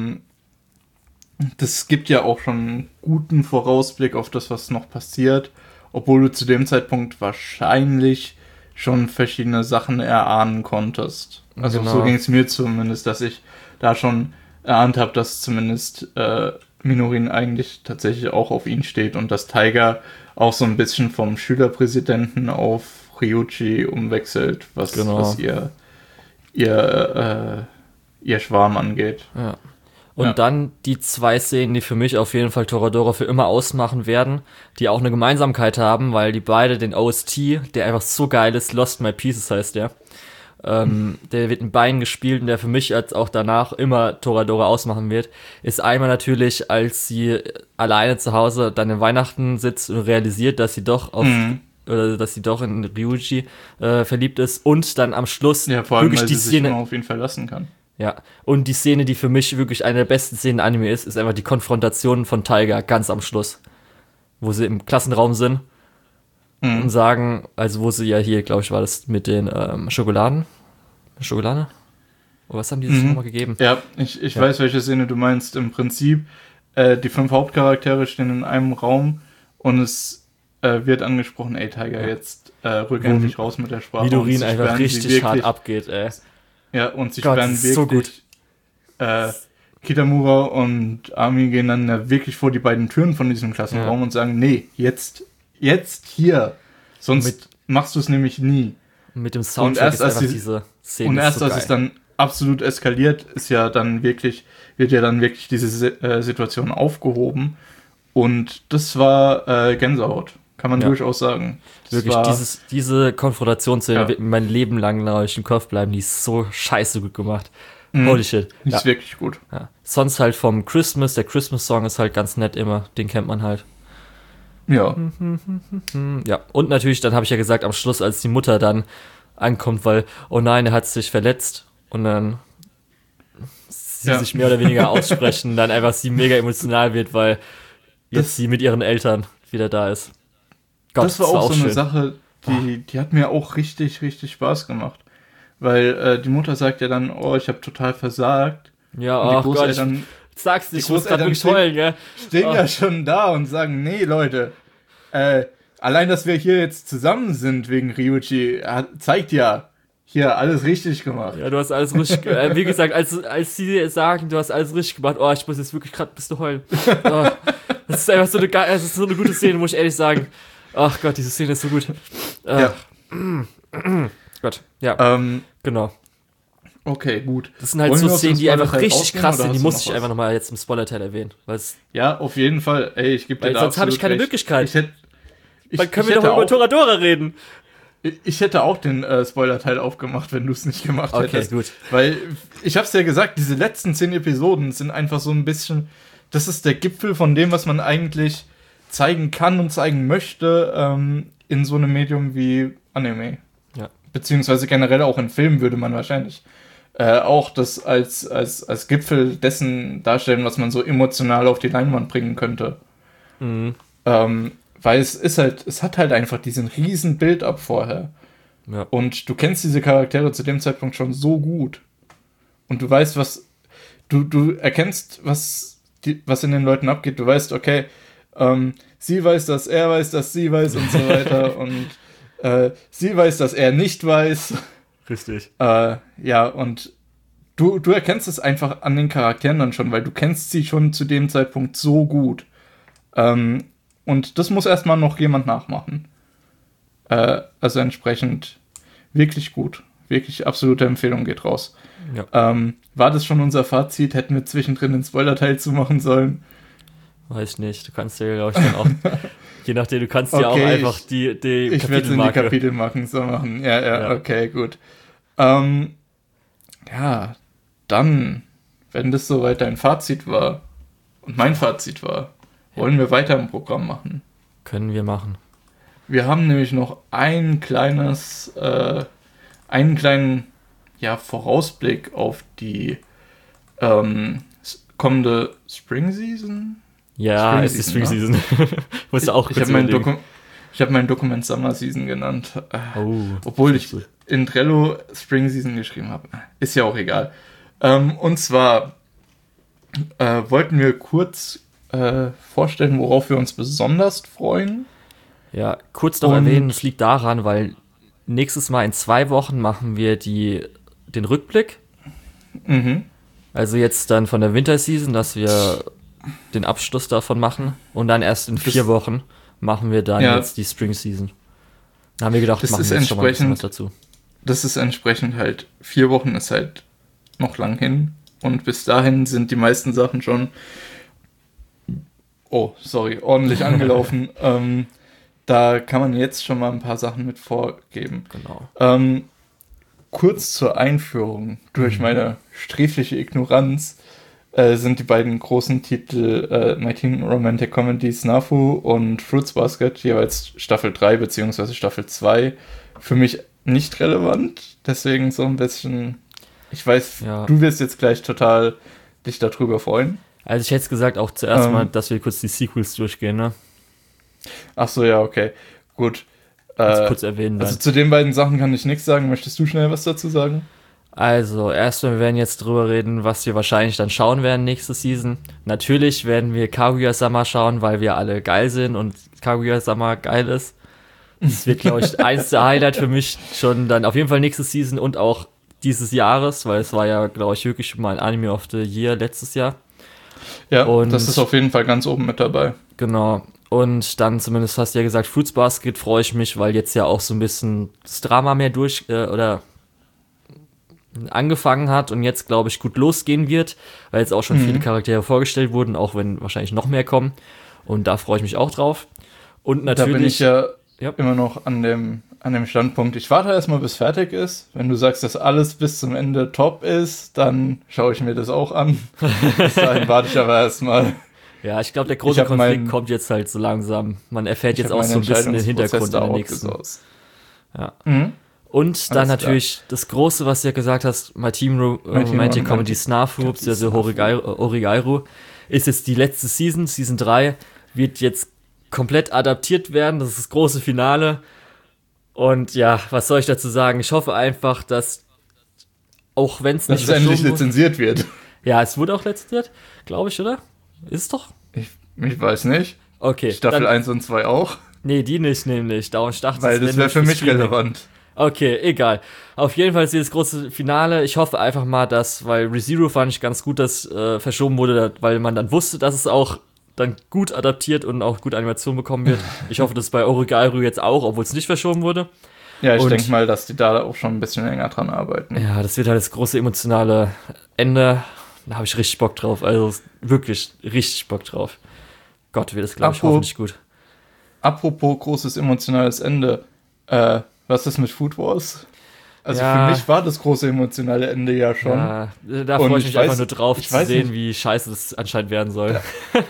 das gibt ja auch schon einen guten Vorausblick auf das, was noch passiert, obwohl du zu dem Zeitpunkt wahrscheinlich schon verschiedene Sachen erahnen konntest. Also genau. So ging es mir zumindest, dass ich da schon erahnt habe, dass zumindest Minorin eigentlich tatsächlich auch auf ihn steht und dass Tiger auch so ein bisschen vom Schülerpräsidenten auf Ryuji umwechselt, was ihr Schwarm angeht. Ja. Und dann die 2 Szenen, die für mich auf jeden Fall Toradora für immer ausmachen werden, die auch eine Gemeinsamkeit haben, weil die beide den OST, der einfach so geil ist, Lost My Pieces heißt der, der wird in Beinen gespielt und der für mich als auch danach immer Toradora ausmachen wird, ist einmal natürlich, als sie alleine zu Hause dann in Weihnachten sitzt und realisiert, dass sie doch dass sie doch in Ryuji verliebt ist und dann am Schluss ja, vor allem, wirklich weil die Szene sich auf ihn verlassen kann. Ja, und die Szene, die für mich wirklich eine der besten Szenen im Anime ist einfach die Konfrontation von Taiga ganz am Schluss. Wo sie im Klassenraum sind und sagen, also wo sie ja hier, glaube ich, war das mit den Schokolade? Oder was haben die sich nochmal gegeben? Ja, ich weiß, welche Szene du meinst. Im Prinzip, die 5 Hauptcharaktere stehen in einem Raum und es wird angesprochen, ey Tiger, jetzt rück endlich raus mit der Sprache. Midorine einfach richtig hart abgeht, ey. Ja, und sie Gott, sperren wirklich so gut. Kitamura und Ami gehen dann ja wirklich vor die beiden Türen von diesem Klassenraum und sagen, nee, jetzt hier. Sonst machst du es nämlich nie. Mit dem Soundtrack ist einfach diese Szene. Und erst, als es dann absolut eskaliert, wird ja dann wirklich diese Situation aufgehoben. Und das war Gänsehaut. Kann man durchaus sagen. Wirklich, diese Konfrontationsszene wird mir mein Leben lang im Kopf bleiben. Die ist so scheiße gut gemacht. Holy shit. Die ist wirklich gut. Ja. Sonst halt vom Christmas. Der Christmas-Song ist halt ganz nett immer. Den kennt man halt. Ja. Ja, und natürlich, dann habe ich ja gesagt, am Schluss, als die Mutter dann ankommt, weil, oh nein, er hat sich verletzt. Und dann sie sich mehr oder weniger aussprechen, dann einfach sie mega emotional wird, weil jetzt sie mit ihren Eltern wieder da ist. Gott, das war auch so schön. eine Sache, die hat mir auch richtig, richtig Spaß gemacht. Weil die Mutter sagt ja dann, oh, ich habe total versagt. Ja, oh Gott, sag's nicht, ich muss gerade wirklich heulen, gell? Stehen ja schon da und sagen, nee, Leute, allein, dass wir hier jetzt zusammen sind wegen Ryuji, zeigt ja, hier alles richtig gemacht. Ja, du hast alles richtig wie gesagt, als sie sagen, du hast alles richtig gemacht, oh, ich muss jetzt wirklich gerade bis du heulen. Oh, das ist einfach so eine gute Szene, muss ich ehrlich sagen. Ach Gott, diese Szene ist so gut. Ja. Gott, ja, genau. Okay, gut. Das sind halt so Szenen, die einfach richtig krass sind, die muss ich einfach nochmal jetzt im Spoiler-Teil erwähnen. Ja, auf jeden Fall. Ey, ich gebe dir da sonst habe ich keine Möglichkeit. Dann können wir doch über Toradora reden. Ich hätte auch den Spoiler-Teil aufgemacht, wenn du es nicht gemacht hättest. Okay, gut. Weil, ich hab's ja gesagt, diese letzten 10 Episoden sind einfach so ein bisschen, das ist der Gipfel von dem, was man eigentlich zeigen kann und zeigen möchte in so einem Medium wie Anime. Ja. Beziehungsweise generell auch in Filmen würde man wahrscheinlich auch das als Gipfel dessen darstellen, was man so emotional auf die Leinwand bringen könnte. Weil es hat halt einfach diesen riesen Build-up vorher. Ja. Und du kennst diese Charaktere zu dem Zeitpunkt schon so gut. Und du weißt, du erkennst, was in den Leuten abgeht. Du weißt, okay, sie weiß, dass er weiß, dass sie weiß und so weiter. Und sie weiß, dass er nicht weiß. Richtig. Ja, und du erkennst es einfach an den Charakteren dann schon, weil du kennst sie schon zu dem Zeitpunkt so gut. Und das muss erstmal noch jemand nachmachen. Also entsprechend wirklich gut. Wirklich absolute Empfehlung geht raus. Ja. War das schon unser Fazit? Hätten wir zwischendrin den Spoiler-Teil zumachen sollen? Weiß nicht. Du kannst ja, glaube ich, dann auch je nachdem, du kannst ja auch einfach die ich werde in die Kapitelmarken so machen. Ja, okay, gut. Ja, dann, wenn das soweit dein Fazit war und mein Fazit war, wollen wir weiter im Programm machen. Können wir machen. Wir haben nämlich noch einen kleinen Vorausblick auf die kommende Spring Season. Ja, es ist Spring Season. Musst du auch ich habe mein Dokument Summer Season genannt. Obwohl ich in Trello Spring Season geschrieben habe. Ist ja auch egal. Und zwar wollten wir kurz vorstellen, worauf wir uns besonders freuen. Ja, kurz noch erwähnen, es liegt daran, weil nächstes Mal in 2 Wochen machen wir den Rückblick. Also jetzt dann von der Winterseason, dass wir den Abschluss davon machen. Und dann erst in 4 Wochen machen wir dann jetzt die Spring Season. Da haben wir gedacht, machen wir jetzt schon mal ein bisschen was dazu. Das ist entsprechend halt, 4 Wochen ist halt noch lang hin. Und bis dahin sind die meisten Sachen schon ordentlich angelaufen. Da kann man jetzt schon mal ein paar Sachen mit vorgeben. Genau. Kurz zur Einführung. Durch meine sträfliche Ignoranz sind die beiden großen Titel My Teen Romantic Comedy Snafu und Fruits Basket, jeweils Staffel 3 bzw. Staffel 2, für mich nicht relevant. Deswegen so ein bisschen, Ich weiß, du wirst jetzt gleich total dich darüber freuen. Also ich hätte es gesagt auch zuerst mal, dass wir kurz die Sequels durchgehen, ne? Ach so, ja, okay. Gut. Kurz erwähnen dann. Also zu den beiden Sachen kann ich nichts sagen. Möchtest du schnell was dazu sagen? Also, erstmal, wir werden jetzt drüber reden, was wir wahrscheinlich dann schauen werden nächste Season. Natürlich werden wir Kaguya-Sama schauen, weil wir alle geil sind und Kaguya-Sama geil ist. Das wird, glaube ich, eins der Highlights für mich schon dann auf jeden Fall nächste Season und auch dieses Jahres, weil es war ja, glaube ich, wirklich mal ein Anime of the Year letztes Jahr. Ja, und das ist auf jeden Fall ganz oben mit dabei. Genau. Und dann zumindest hast du ja gesagt, Fruits Basket freue ich mich, weil jetzt ja auch so ein bisschen das Drama mehr angefangen hat und jetzt, glaube ich, gut losgehen wird, weil jetzt auch schon viele Charaktere vorgestellt wurden, auch wenn wahrscheinlich noch mehr kommen. Und da freue ich mich auch drauf. Und natürlich... Da bin ich ja immer noch an dem Standpunkt. Ich warte erstmal, bis fertig ist. Wenn du sagst, dass alles bis zum Ende top ist, dann schaue ich mir das auch an. Bis dahin warte ich aber erstmal. Ja, ich glaube, der große Konflikt kommt jetzt halt so langsam. Man erfährt jetzt auch so ein bisschen den Hintergrund in der nächsten. Ja. Und dann natürlich das Große, was du ja gesagt hast, My Team Romantic Comedy Snafu, also Origairu, ist jetzt die letzte Season, Season 3, wird jetzt komplett adaptiert werden. Das ist das große Finale. Und ja, was soll ich dazu sagen? Ich hoffe einfach, dass, auch wenn es nicht endlich lizenziert wird. Ja, es wurde auch lizenziert, glaube ich, oder? Ist es doch? Ich weiß nicht. Okay. Staffel 1 und 2 auch? Nee, die nicht nämlich. Darum dachte ich, weil das wäre für mich relevant. Okay, egal. Auf jeden Fall ist dieses große Finale. Ich hoffe einfach mal, weil ReZero fand ich ganz gut, dass verschoben wurde, weil man dann wusste, dass es auch dann gut adaptiert und auch gut Animation bekommen wird. Ich hoffe, das ist bei Origairu jetzt auch, obwohl es nicht verschoben wurde. Ja, ich denke mal, dass die da auch schon ein bisschen länger dran arbeiten. Ja, das wird halt das große emotionale Ende. Da habe ich richtig Bock drauf. Also wirklich richtig Bock drauf. Gott, wird das, glaube ich, hoffentlich gut. Apropos großes emotionales Ende. Was ist mit Food Wars? Also für mich war das große emotionale Ende ja schon. Ja, da freue ich mich einfach nur drauf zu sehen, wie scheiße das anscheinend werden soll.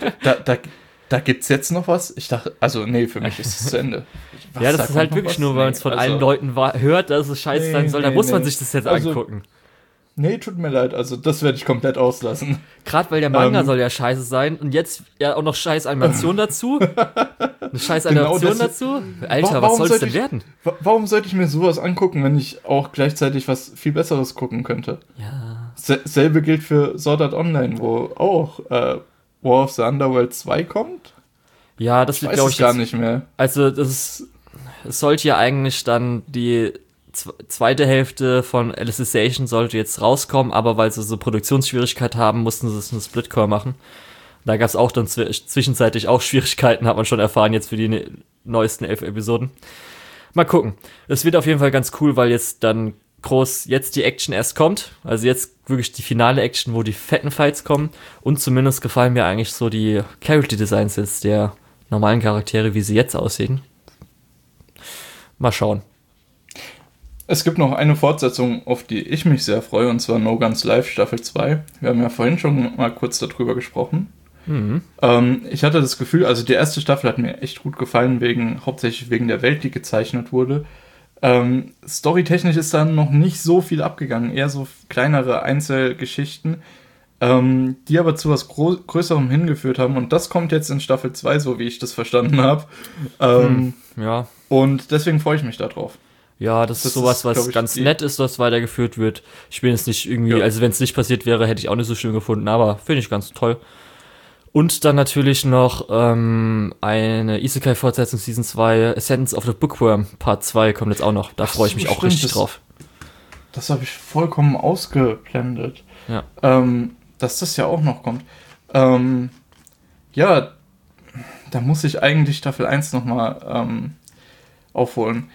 Da gibt's jetzt noch was? Ich dachte, also nee, für mich ist es zu Ende. Ja, das ist halt wirklich nur, weil man es von allen Leuten hört, dass es scheiße sein soll. Da muss man sich das jetzt angucken. Nee, tut mir leid, also das werde ich komplett auslassen. Gerade weil der Manga soll ja scheiße sein und jetzt ja auch noch scheiß Animation dazu. Eine scheiß Animation dazu? Alter, was soll es denn werden? Warum sollte ich mir sowas angucken, wenn ich auch gleichzeitig was viel Besseres gucken könnte? Ja. Selbe gilt für Sword Art Online, wo auch War of the Underworld 2 kommt. Ja, das wird, glaube ich, gar nicht mehr. Also, es sollte ja eigentlich dann die zweite Hälfte von Alicization sollte jetzt rauskommen, aber weil sie so Produktionsschwierigkeiten haben, mussten sie es einen Splitcore machen. Da gab es auch dann zwischenzeitlich auch Schwierigkeiten, hat man schon erfahren, jetzt für die neuesten 11 Episoden. Mal gucken. Es wird auf jeden Fall ganz cool, weil jetzt dann jetzt die Action erst kommt. Also jetzt wirklich die finale Action, wo die fetten Fights kommen. Und zumindest gefallen mir eigentlich so die Character Designs jetzt der normalen Charaktere, wie sie jetzt aussehen. Mal schauen. Es gibt noch eine Fortsetzung, auf die ich mich sehr freue, und zwar No Guns Live Staffel 2. Wir haben ja vorhin schon mal kurz darüber gesprochen. Ich hatte das Gefühl, also die erste Staffel hat mir echt gut gefallen, hauptsächlich wegen der Welt, die gezeichnet wurde. Storytechnisch ist dann noch nicht so viel abgegangen, eher so kleinere Einzelgeschichten, die aber zu was Größerem hingeführt haben. Und das kommt jetzt in Staffel 2, so wie ich das verstanden habe. Ja. Und deswegen freue ich mich da drauf. Ja, das ist sowas, was ganz nett ist, was weitergeführt wird. Ich bin jetzt nicht irgendwie, also wenn es nicht passiert wäre, hätte ich auch nicht so schön gefunden, aber finde ich ganz toll. Und dann natürlich noch eine Isekai-Fortsetzung Season 2, Ascendance of the Bookworm Part 2 kommt jetzt auch noch. Da freue ich mich auch richtig drauf. Das habe ich vollkommen ausgeblendet. Ja. Dass das ja auch noch kommt. Ja, da muss ich eigentlich Staffel 1 nochmal aufholen.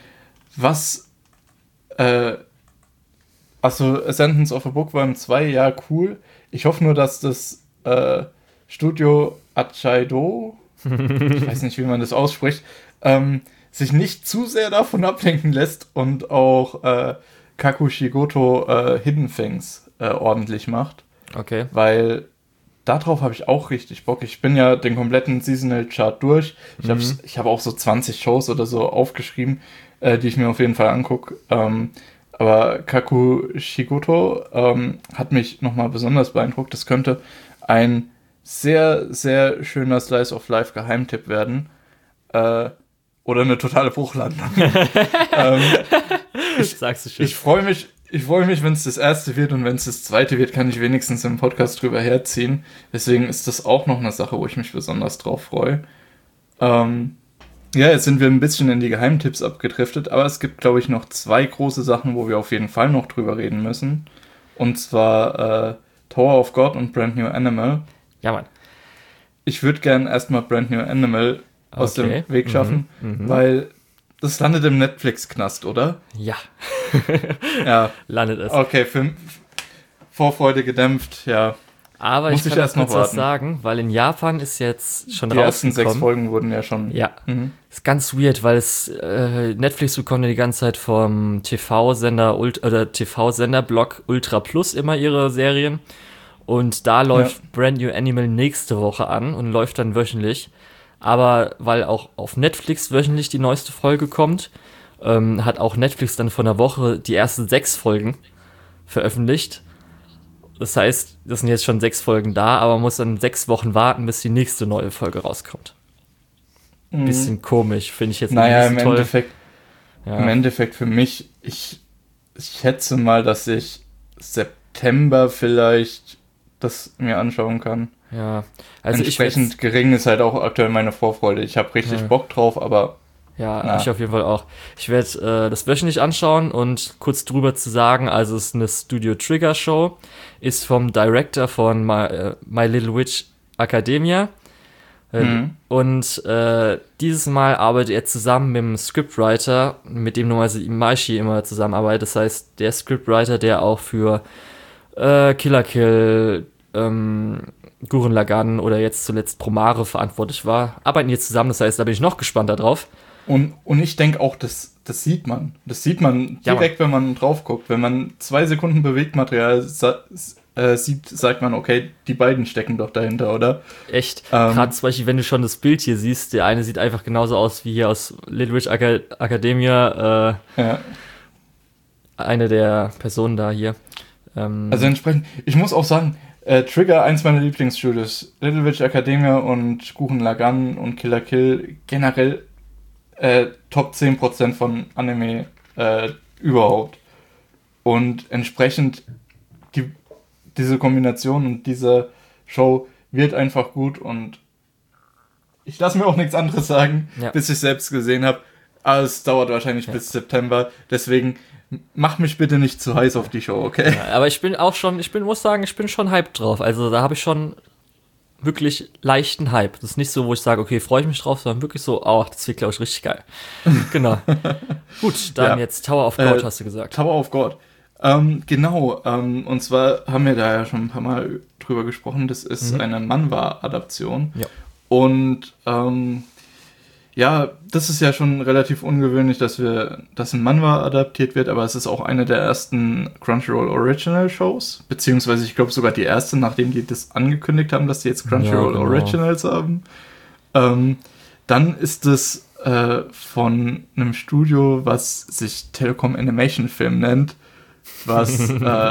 Ascendance of a Bookworm 2, ja, cool. Ich hoffe nur, dass das Studio Achaido, ich weiß nicht, wie man das ausspricht, sich nicht zu sehr davon ablenken lässt und auch Kakushigoto Hidden Things ordentlich macht. Okay. Weil darauf habe ich auch richtig Bock. Ich bin ja den kompletten Seasonal Chart durch. Ich habe auch so 20 Shows oder so aufgeschrieben, die ich mir auf jeden Fall angucke. Aber Kakushigoto hat mich nochmal besonders beeindruckt. Das könnte ein sehr, sehr schöner Slice of Life Geheimtipp werden. Oder eine totale Bruchlandung. Sagst du schön. Ich freue mich, wenn es das erste wird, und wenn es das zweite wird, kann ich wenigstens im Podcast drüber herziehen. Deswegen ist das auch noch eine Sache, wo ich mich besonders drauf freue. Ja, jetzt sind wir ein bisschen in die Geheimtipps abgedriftet, aber es gibt, glaube ich, noch 2 große Sachen, wo wir auf jeden Fall noch drüber reden müssen. Und zwar Tower of God und Brand New Animal. Ja, Mann. Ich würde gerne erstmal Brand New Animal aus dem Weg schaffen, weil das landet im Netflix-Knast, oder? Ja. Ja. Landet es. Okay, Vorfreude gedämpft, ja. Aber Muss ich ich kann erst noch kurz noch was warten. sagen, weil in Japan ist jetzt schon Die ersten 6 rausgekommen. Folgen wurden ja schon... Ja, ist ganz weird, weil Netflix bekommt ja die ganze Zeit vom TV-Sender oder TV-Sender-Blog Ultra Plus immer ihre Serien. Und da läuft Brand New Animal nächste Woche an und läuft dann wöchentlich. Aber weil auch auf Netflix wöchentlich die neueste Folge kommt, hat auch Netflix dann vor einer Woche die ersten 6 Folgen veröffentlicht. Das heißt, das sind jetzt schon 6 Folgen da, aber man muss dann 6 Wochen warten, bis die nächste neue Folge rauskommt. Bisschen komisch, finde ich jetzt Naja, nicht so toll. Im Endeffekt für mich, ich schätze mal, dass ich September vielleicht das mir anschauen kann. Ja, also Entsprechend gering ist halt auch aktuell meine Vorfreude. Ich habe richtig Bock drauf, aber... Ja, ich auf jeden Fall auch. Ich werde das wöchentlich anschauen und kurz drüber zu sagen, also es ist eine Studio Trigger Show, ist vom Director von My Little Witch Academia und dieses Mal arbeitet er zusammen mit dem Scriptwriter, mit dem normalerweise Imaishi immer zusammenarbeitet. Das heißt, der Scriptwriter, der auch für Kill la Kill, Gurren Lagann oder jetzt zuletzt Promare verantwortlich war, arbeiten hier zusammen. Das heißt, da bin ich noch gespannter drauf. Und ich denke auch, das sieht man. Das sieht man direkt, wenn man drauf guckt. Wenn man 2 Sekunden Bewegtmaterial sieht, sagt man, okay, die beiden stecken doch dahinter, oder? Echt. Gerade zum Beispiel, wenn du schon das Bild hier siehst, der eine sieht einfach genauso aus wie hier aus Little Witch Academia. Eine der Personen da hier. Also entsprechend, ich muss auch sagen, Trigger, eins meiner Lieblingsstudios. Little Witch Academia und Gurren Lagann und Kill la Kill generell Top 10% von Anime überhaupt. Und entsprechend diese Kombination und diese Show wird einfach gut, und ich lasse mir auch nichts anderes sagen, bis ich selbst gesehen habe. Aber es dauert wahrscheinlich bis September, deswegen mach mich bitte nicht zu heiß auf die Show, okay? Ja, aber ich bin schon hyped drauf. Also da habe ich schon wirklich leichten Hype. Das ist nicht so, wo ich sage, okay, freue ich mich drauf, sondern wirklich so, das wird, glaube ich, richtig geil. Genau. Gut, dann jetzt Tower of God, hast du gesagt. Tower of God. Genau, und zwar haben wir da ja schon ein paar Mal drüber gesprochen, das ist eine Manhwa-Adaption. Ja. Und das ist ja schon relativ ungewöhnlich, dass ein Manhwa adaptiert wird, aber es ist auch eine der ersten Crunchyroll Original Shows, beziehungsweise ich glaube sogar die erste, nachdem die das angekündigt haben, dass die jetzt Crunchyroll Originals haben. Dann ist es von einem Studio, was sich Telecom Animation Film nennt, was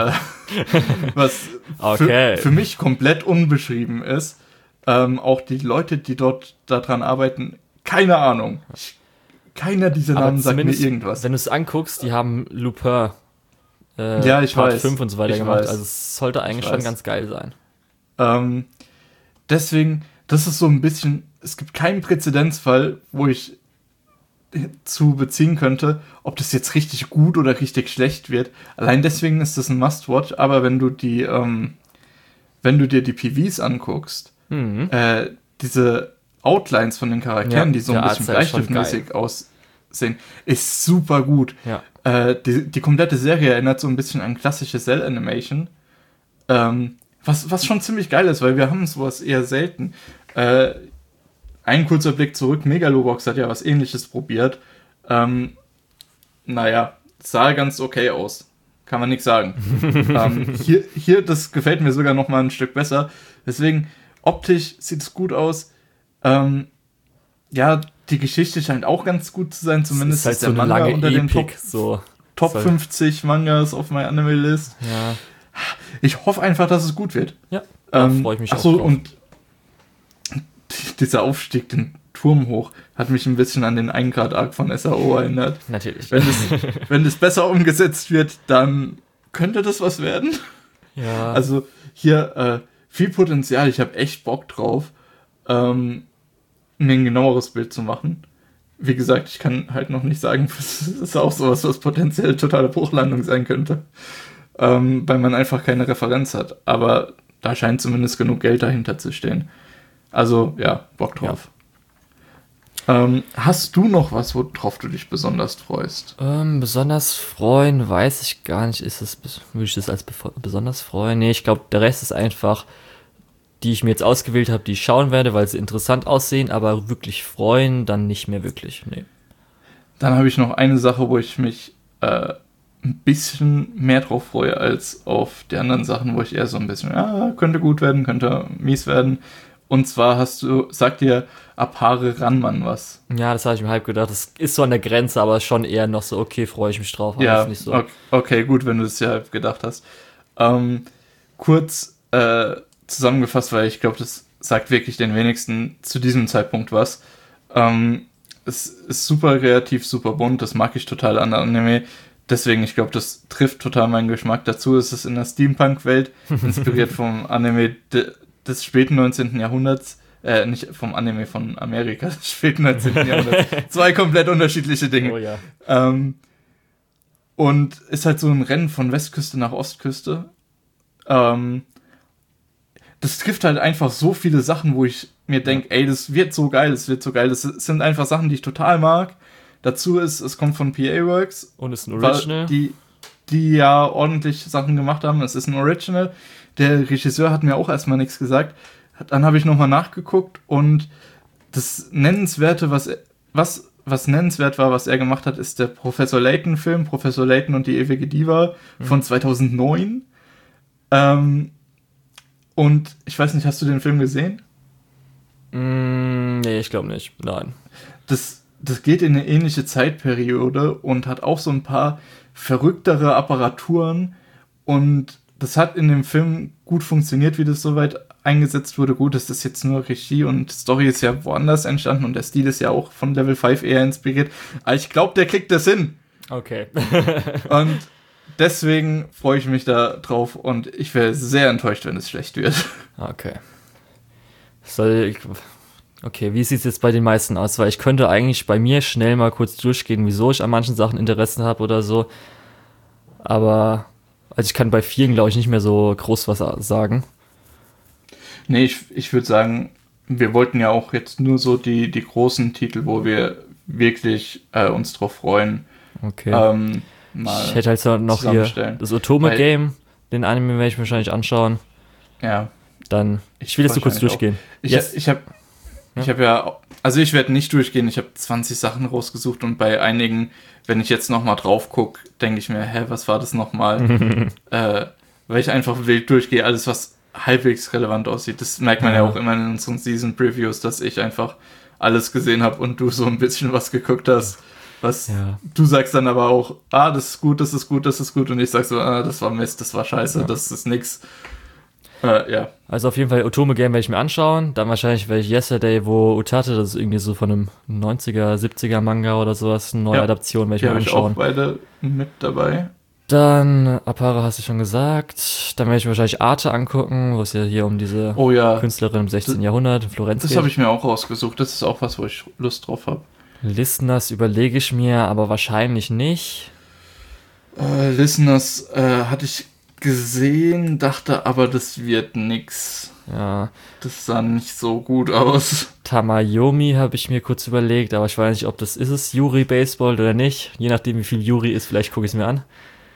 für mich komplett unbeschrieben ist. Auch die Leute, die dort daran arbeiten, keine Ahnung. Keiner dieser Namen sagt mir irgendwas. Wenn du es anguckst, die haben Lupin ich Part weiß. 5 und so weiter Ich gemacht. weiß. Also es sollte eigentlich schon ganz geil sein. Deswegen, das ist so ein bisschen, es gibt keinen Präzedenzfall, wo ich zu beziehen könnte, ob das jetzt richtig gut oder richtig schlecht wird. Allein deswegen ist das ein Must-Watch, aber wenn du dir die PVs anguckst, diese Outlines von den Charakteren, die so ein bisschen bleistiftmäßig aussehen, ist super gut. Ja. Die komplette Serie erinnert so ein bisschen an klassische Cell-Animation, was schon ziemlich geil ist, weil wir haben sowas eher selten. Ein kurzer Blick zurück, Megalobox hat ja was Ähnliches probiert. Sah ganz okay aus. Kann man nichts sagen. Hier, das gefällt mir sogar noch mal ein Stück besser. Deswegen, optisch sieht es gut aus. Die Geschichte scheint auch ganz gut zu sein. Zumindest ist halt so eine lange Epik, so. Top 50 Mangas auf meiner Anime-List. Ja. Ich hoffe einfach, dass es gut wird. Ja, da freue ich mich auch achso, drauf. und dieser Aufstieg den Turm hoch hat mich ein bisschen an den 1 Grad Arc von SAO erinnert. Natürlich. Wenn das besser umgesetzt wird, dann könnte das was werden. Ja. Also hier viel Potenzial. Ich habe echt Bock drauf, mir ein genaueres Bild zu machen. Wie gesagt, ich kann halt noch nicht sagen, das ist auch sowas, was potenziell totale Bruchlandung sein könnte. Weil man einfach keine Referenz hat. Aber da scheint zumindest genug Geld dahinter zu stehen. Also, ja, Bock drauf. Ja. Hast du noch was, worauf du dich besonders freust? Besonders freuen, weiß ich gar nicht. Würde ich das als besonders freuen? Nee, ich glaube, der Rest ist einfach, die ich mir jetzt ausgewählt habe, die ich schauen werde, weil sie interessant aussehen, aber wirklich freuen, dann nicht mehr wirklich. Nee. Dann habe ich noch eine Sache, wo ich mich ein bisschen mehr drauf freue, als auf die anderen Sachen, wo ich eher so ein bisschen, könnte gut werden, könnte mies werden. Und zwar sagt dir Apare Ranman was. Ja, das habe ich mir halb gedacht. Das ist so an der Grenze, aber schon eher noch so, okay, freue ich mich drauf. Ja, nicht so. Okay, gut, wenn du es ja halb gedacht hast. Kurz zusammengefasst, weil ich glaube, das sagt wirklich den wenigsten zu diesem Zeitpunkt was. Es ist super kreativ, super bunt, das mag ich total an Anime. Deswegen, ich glaube, das trifft total meinen Geschmack. Dazu ist es in der Steampunk-Welt, inspiriert vom Anime des späten 19. Jahrhunderts. Nicht vom Anime von Amerika, des späten 19. Jahrhunderts. 2 komplett unterschiedliche Dinge. Oh ja. Und ist halt so ein Rennen von Westküste nach Ostküste. Das trifft halt einfach so viele Sachen, wo ich mir denke, ey, das wird so geil, das wird so geil. Das sind einfach Sachen, die ich total mag. Dazu es kommt von PA Works. Und ist ein Original. Die ja ordentlich Sachen gemacht haben. Es ist ein Original. Der Regisseur hat mir auch erstmal nichts gesagt. Dann habe ich nochmal nachgeguckt und das Nennenswerte, was nennenswert war, was er gemacht hat, ist der Professor Layton-Film, Professor Layton und die ewige Diva von 2009. Und ich weiß nicht, hast du den Film gesehen? Nee, ich glaube nicht. Nein. Das geht in eine ähnliche Zeitperiode und hat auch so ein paar verrücktere Apparaturen und das hat in dem Film gut funktioniert, wie das soweit eingesetzt wurde. Gut, das ist jetzt nur Regie und Story ist ja woanders entstanden und der Stil ist ja auch von Level 5 eher inspiriert. Aber ich glaube, der kriegt das hin. Okay. Und deswegen freue ich mich da drauf und ich wäre sehr enttäuscht, wenn es schlecht wird. Okay. Okay, wie sieht es jetzt bei den meisten aus? Weil ich könnte eigentlich bei mir schnell mal kurz durchgehen, wieso ich an manchen Sachen Interessen habe oder so. Aber also ich kann bei vielen, glaube ich, nicht mehr so groß was sagen. Nee, ich würde sagen, wir wollten ja auch jetzt nur so die großen Titel, wo wir wirklich uns drauf freuen. Okay. Mal ich hätte halt so noch hier das Otome Game, den Anime werde ich mir wahrscheinlich anschauen. Ja. Dann, ich will jetzt so kurz durchgehen. Ich habe ja, also ich werde nicht durchgehen, ich habe 20 Sachen rausgesucht und bei einigen, wenn ich jetzt nochmal drauf gucke, denke ich mir, was war das nochmal? Weil ich einfach wild durchgehe, alles was halbwegs relevant aussieht. Das merkt man ja auch immer in unseren Season Previews, dass ich einfach alles gesehen habe und du so ein bisschen was geguckt hast. Du sagst dann aber auch, das ist gut, das ist gut, das ist gut und ich sag so, das war Mist, das war scheiße, das ist nix. Ja. Also auf jeden Fall Otome Game werde ich mir anschauen. Dann wahrscheinlich werde ich Yesterday, wo Utate, das ist irgendwie so von einem 90er, 70er Manga oder sowas, eine neue Adaption, werde ich mir anschauen. Ich auch beide mit dabei. Dann Apare hast du schon gesagt. Dann werde ich mir wahrscheinlich Arte angucken, wo es ja hier um diese Künstlerin im 16. Jahrhundert in Florenz geht. Das habe ich mir auch rausgesucht. Das ist auch was, wo ich Lust drauf habe. Listeners überlege ich mir, aber wahrscheinlich nicht. Listeners hatte ich gesehen, dachte aber, das wird nix. Ja. Das sah nicht so gut aus. Tamayomi habe ich mir kurz überlegt, aber ich weiß nicht, ob das ist es, Yuri Baseball oder nicht. Je nachdem, wie viel Yuri ist, vielleicht gucke ich es mir an.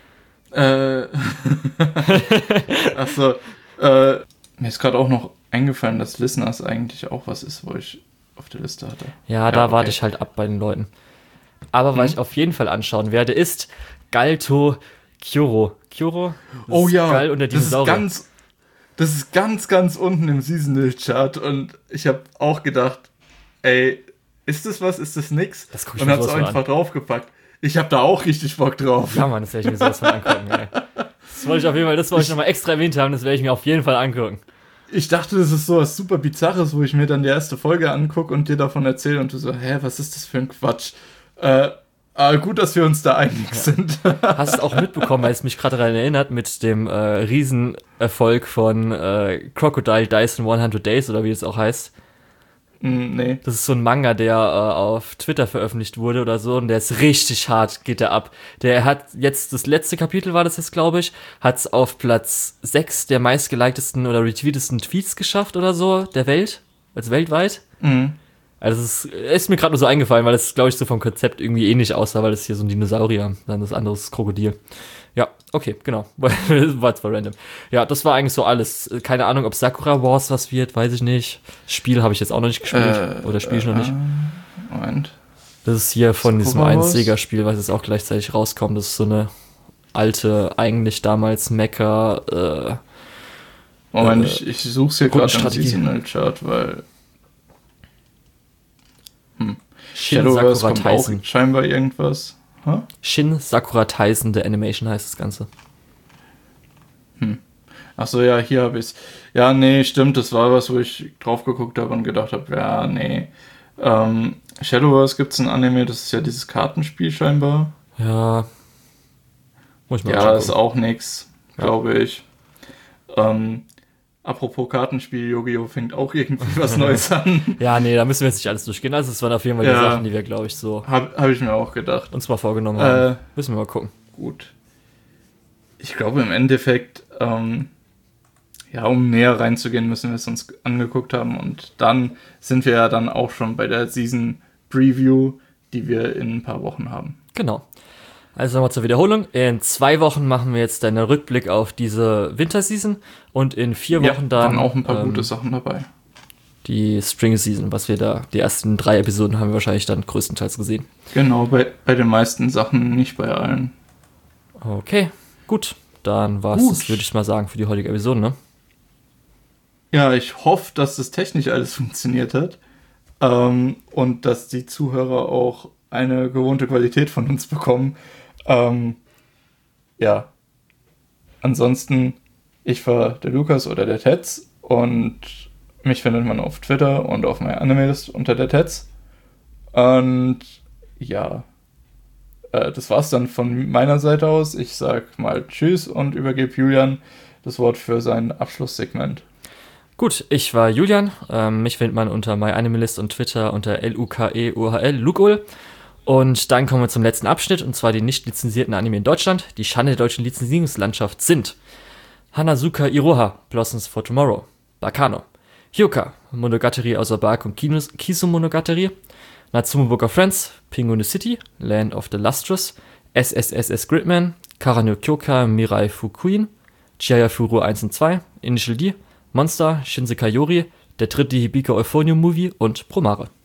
Achso, mir ist gerade auch noch eingefallen, dass Listeners eigentlich auch was ist, wo ich auf der Liste hatte. Ja, da warte ich halt ab bei den Leuten. Aber was ich auf jeden Fall anschauen werde, ist Galto Kyoro. Kyoro? Oh ja, geil unter Dinosaurier. Das ist ganz, ganz unten im Seasonal-Chart und ich habe auch gedacht, ey, ist das was, ist das nix? Das guck ich und mir hab's auch einfach an. draufgepackt. Ich habe da auch richtig Bock drauf. Ja, Mann, das werde ich mir sowas von angucken, ey. Das wollte ich nochmal extra erwähnt haben, das werde ich mir auf jeden Fall angucken. Ich dachte, das ist so was super Bizarres, wo ich mir dann die erste Folge angucke und dir davon erzähle und du so, was ist das für ein Quatsch? Aber gut, dass wir uns da einig sind. Hast du auch mitbekommen, weil es mich gerade daran erinnert, mit dem Riesenerfolg von Crocodile Dyson 100 Days oder wie es auch heißt. Nee. Das ist so ein Manga, der auf Twitter veröffentlicht wurde oder so und der ist richtig hart, geht der ab. Der hat jetzt, das letzte Kapitel war das jetzt, glaube ich, hat es auf Platz 6 der meistgelikedesten oder retweetesten Tweets geschafft oder so der Welt, also weltweit. Mhm. Also es ist mir gerade nur so eingefallen, weil es, glaube ich, so vom Konzept irgendwie ähnlich aussah, weil das hier so ein Dinosaurier, dann das andere ist Krokodil. Ja, okay, genau. War zwar random. Ja, das war eigentlich so alles. Keine Ahnung, ob Sakura Wars was wird, weiß ich nicht. Spiel habe ich jetzt auch noch nicht gespielt. Oder spiele ich noch nicht. Moment. Das ist hier von diesem Sakura einen Wars? Sega-Spiel, was jetzt auch gleichzeitig rauskommt. Das ist so eine alte, eigentlich damals Mecha. Moment, ich suche es hier gerade im Grundstrategie. Seasonal Chart, weil Shin Shadowverse Sakura kommt auch Tyson. scheinbar irgendwas. Huh? Shin Sakura Tyson, The Animation heißt das Ganze. Achso, ja, hier habe ich es. Ja, nee, stimmt, das war was, wo ich drauf geguckt habe und gedacht habe, ja, nee. Shadowverse gibt es ein Anime, das ist ja dieses Kartenspiel scheinbar. Ja. Muss ich mal Ja, anschauen. ist auch nix, glaube ich. Apropos Kartenspiel, Yu-Gi-Oh! Fängt auch irgendwie was Neues an. Ja, nee, da müssen wir jetzt nicht alles durchgehen. Also es waren auf jeden Fall die Ja. Sachen, die wir, glaube ich, so Hab ich mir auch gedacht. uns mal vorgenommen haben. Müssen wir mal gucken. Gut. Ich glaube im Endeffekt, um näher reinzugehen, müssen wir es uns angeguckt haben. Und dann sind wir ja dann auch schon bei der Season Preview, die wir in ein paar Wochen haben. Genau. Also nochmal zur Wiederholung. In 2 Wochen machen wir jetzt einen Rückblick auf diese Winterseason und in 4 Wochen dann auch ein paar gute Sachen dabei. die Spring Season, was wir da, die ersten 3 Episoden haben wir wahrscheinlich dann größtenteils gesehen. Genau, bei den meisten Sachen, nicht bei allen. Okay, gut. Dann war es das, würde ich mal sagen, für die heutige Episode, ne? Ja, ich hoffe, dass das technisch alles funktioniert hat und dass die Zuhörer auch eine gewohnte Qualität von uns bekommen. Ansonsten, ich war der Lukas oder der Tetz und mich findet man auf Twitter und auf meiner Anime-List unter der Tetz. Und ja, das war's dann von meiner Seite aus. Ich sag mal Tschüss und übergebe Julian das Wort für sein Abschlusssegment. Gut, ich war Julian. Mich findet man unter MyAnimeList und Twitter unter LUKEUHL, Lukul. Und dann kommen wir zum letzten Abschnitt, und zwar die nicht lizenzierten Anime in Deutschland. Die Schande der deutschen Lizenzierungslandschaft sind Hanazuka Iroha, Blossoms for Tomorrow, Bakano, Hyoka, Monogatari außer Bark und Kisu Monogatari, Natsume Book of Friends, Penguin City, Land of the Lustrous, SSSS Gridman, Karano Kyoka Mirai Fukuin, Chihaya Furu 1 und 2, Initial D, Monster, Shinsekai Yori, der dritte Hibika Euphonium Movie und Promare.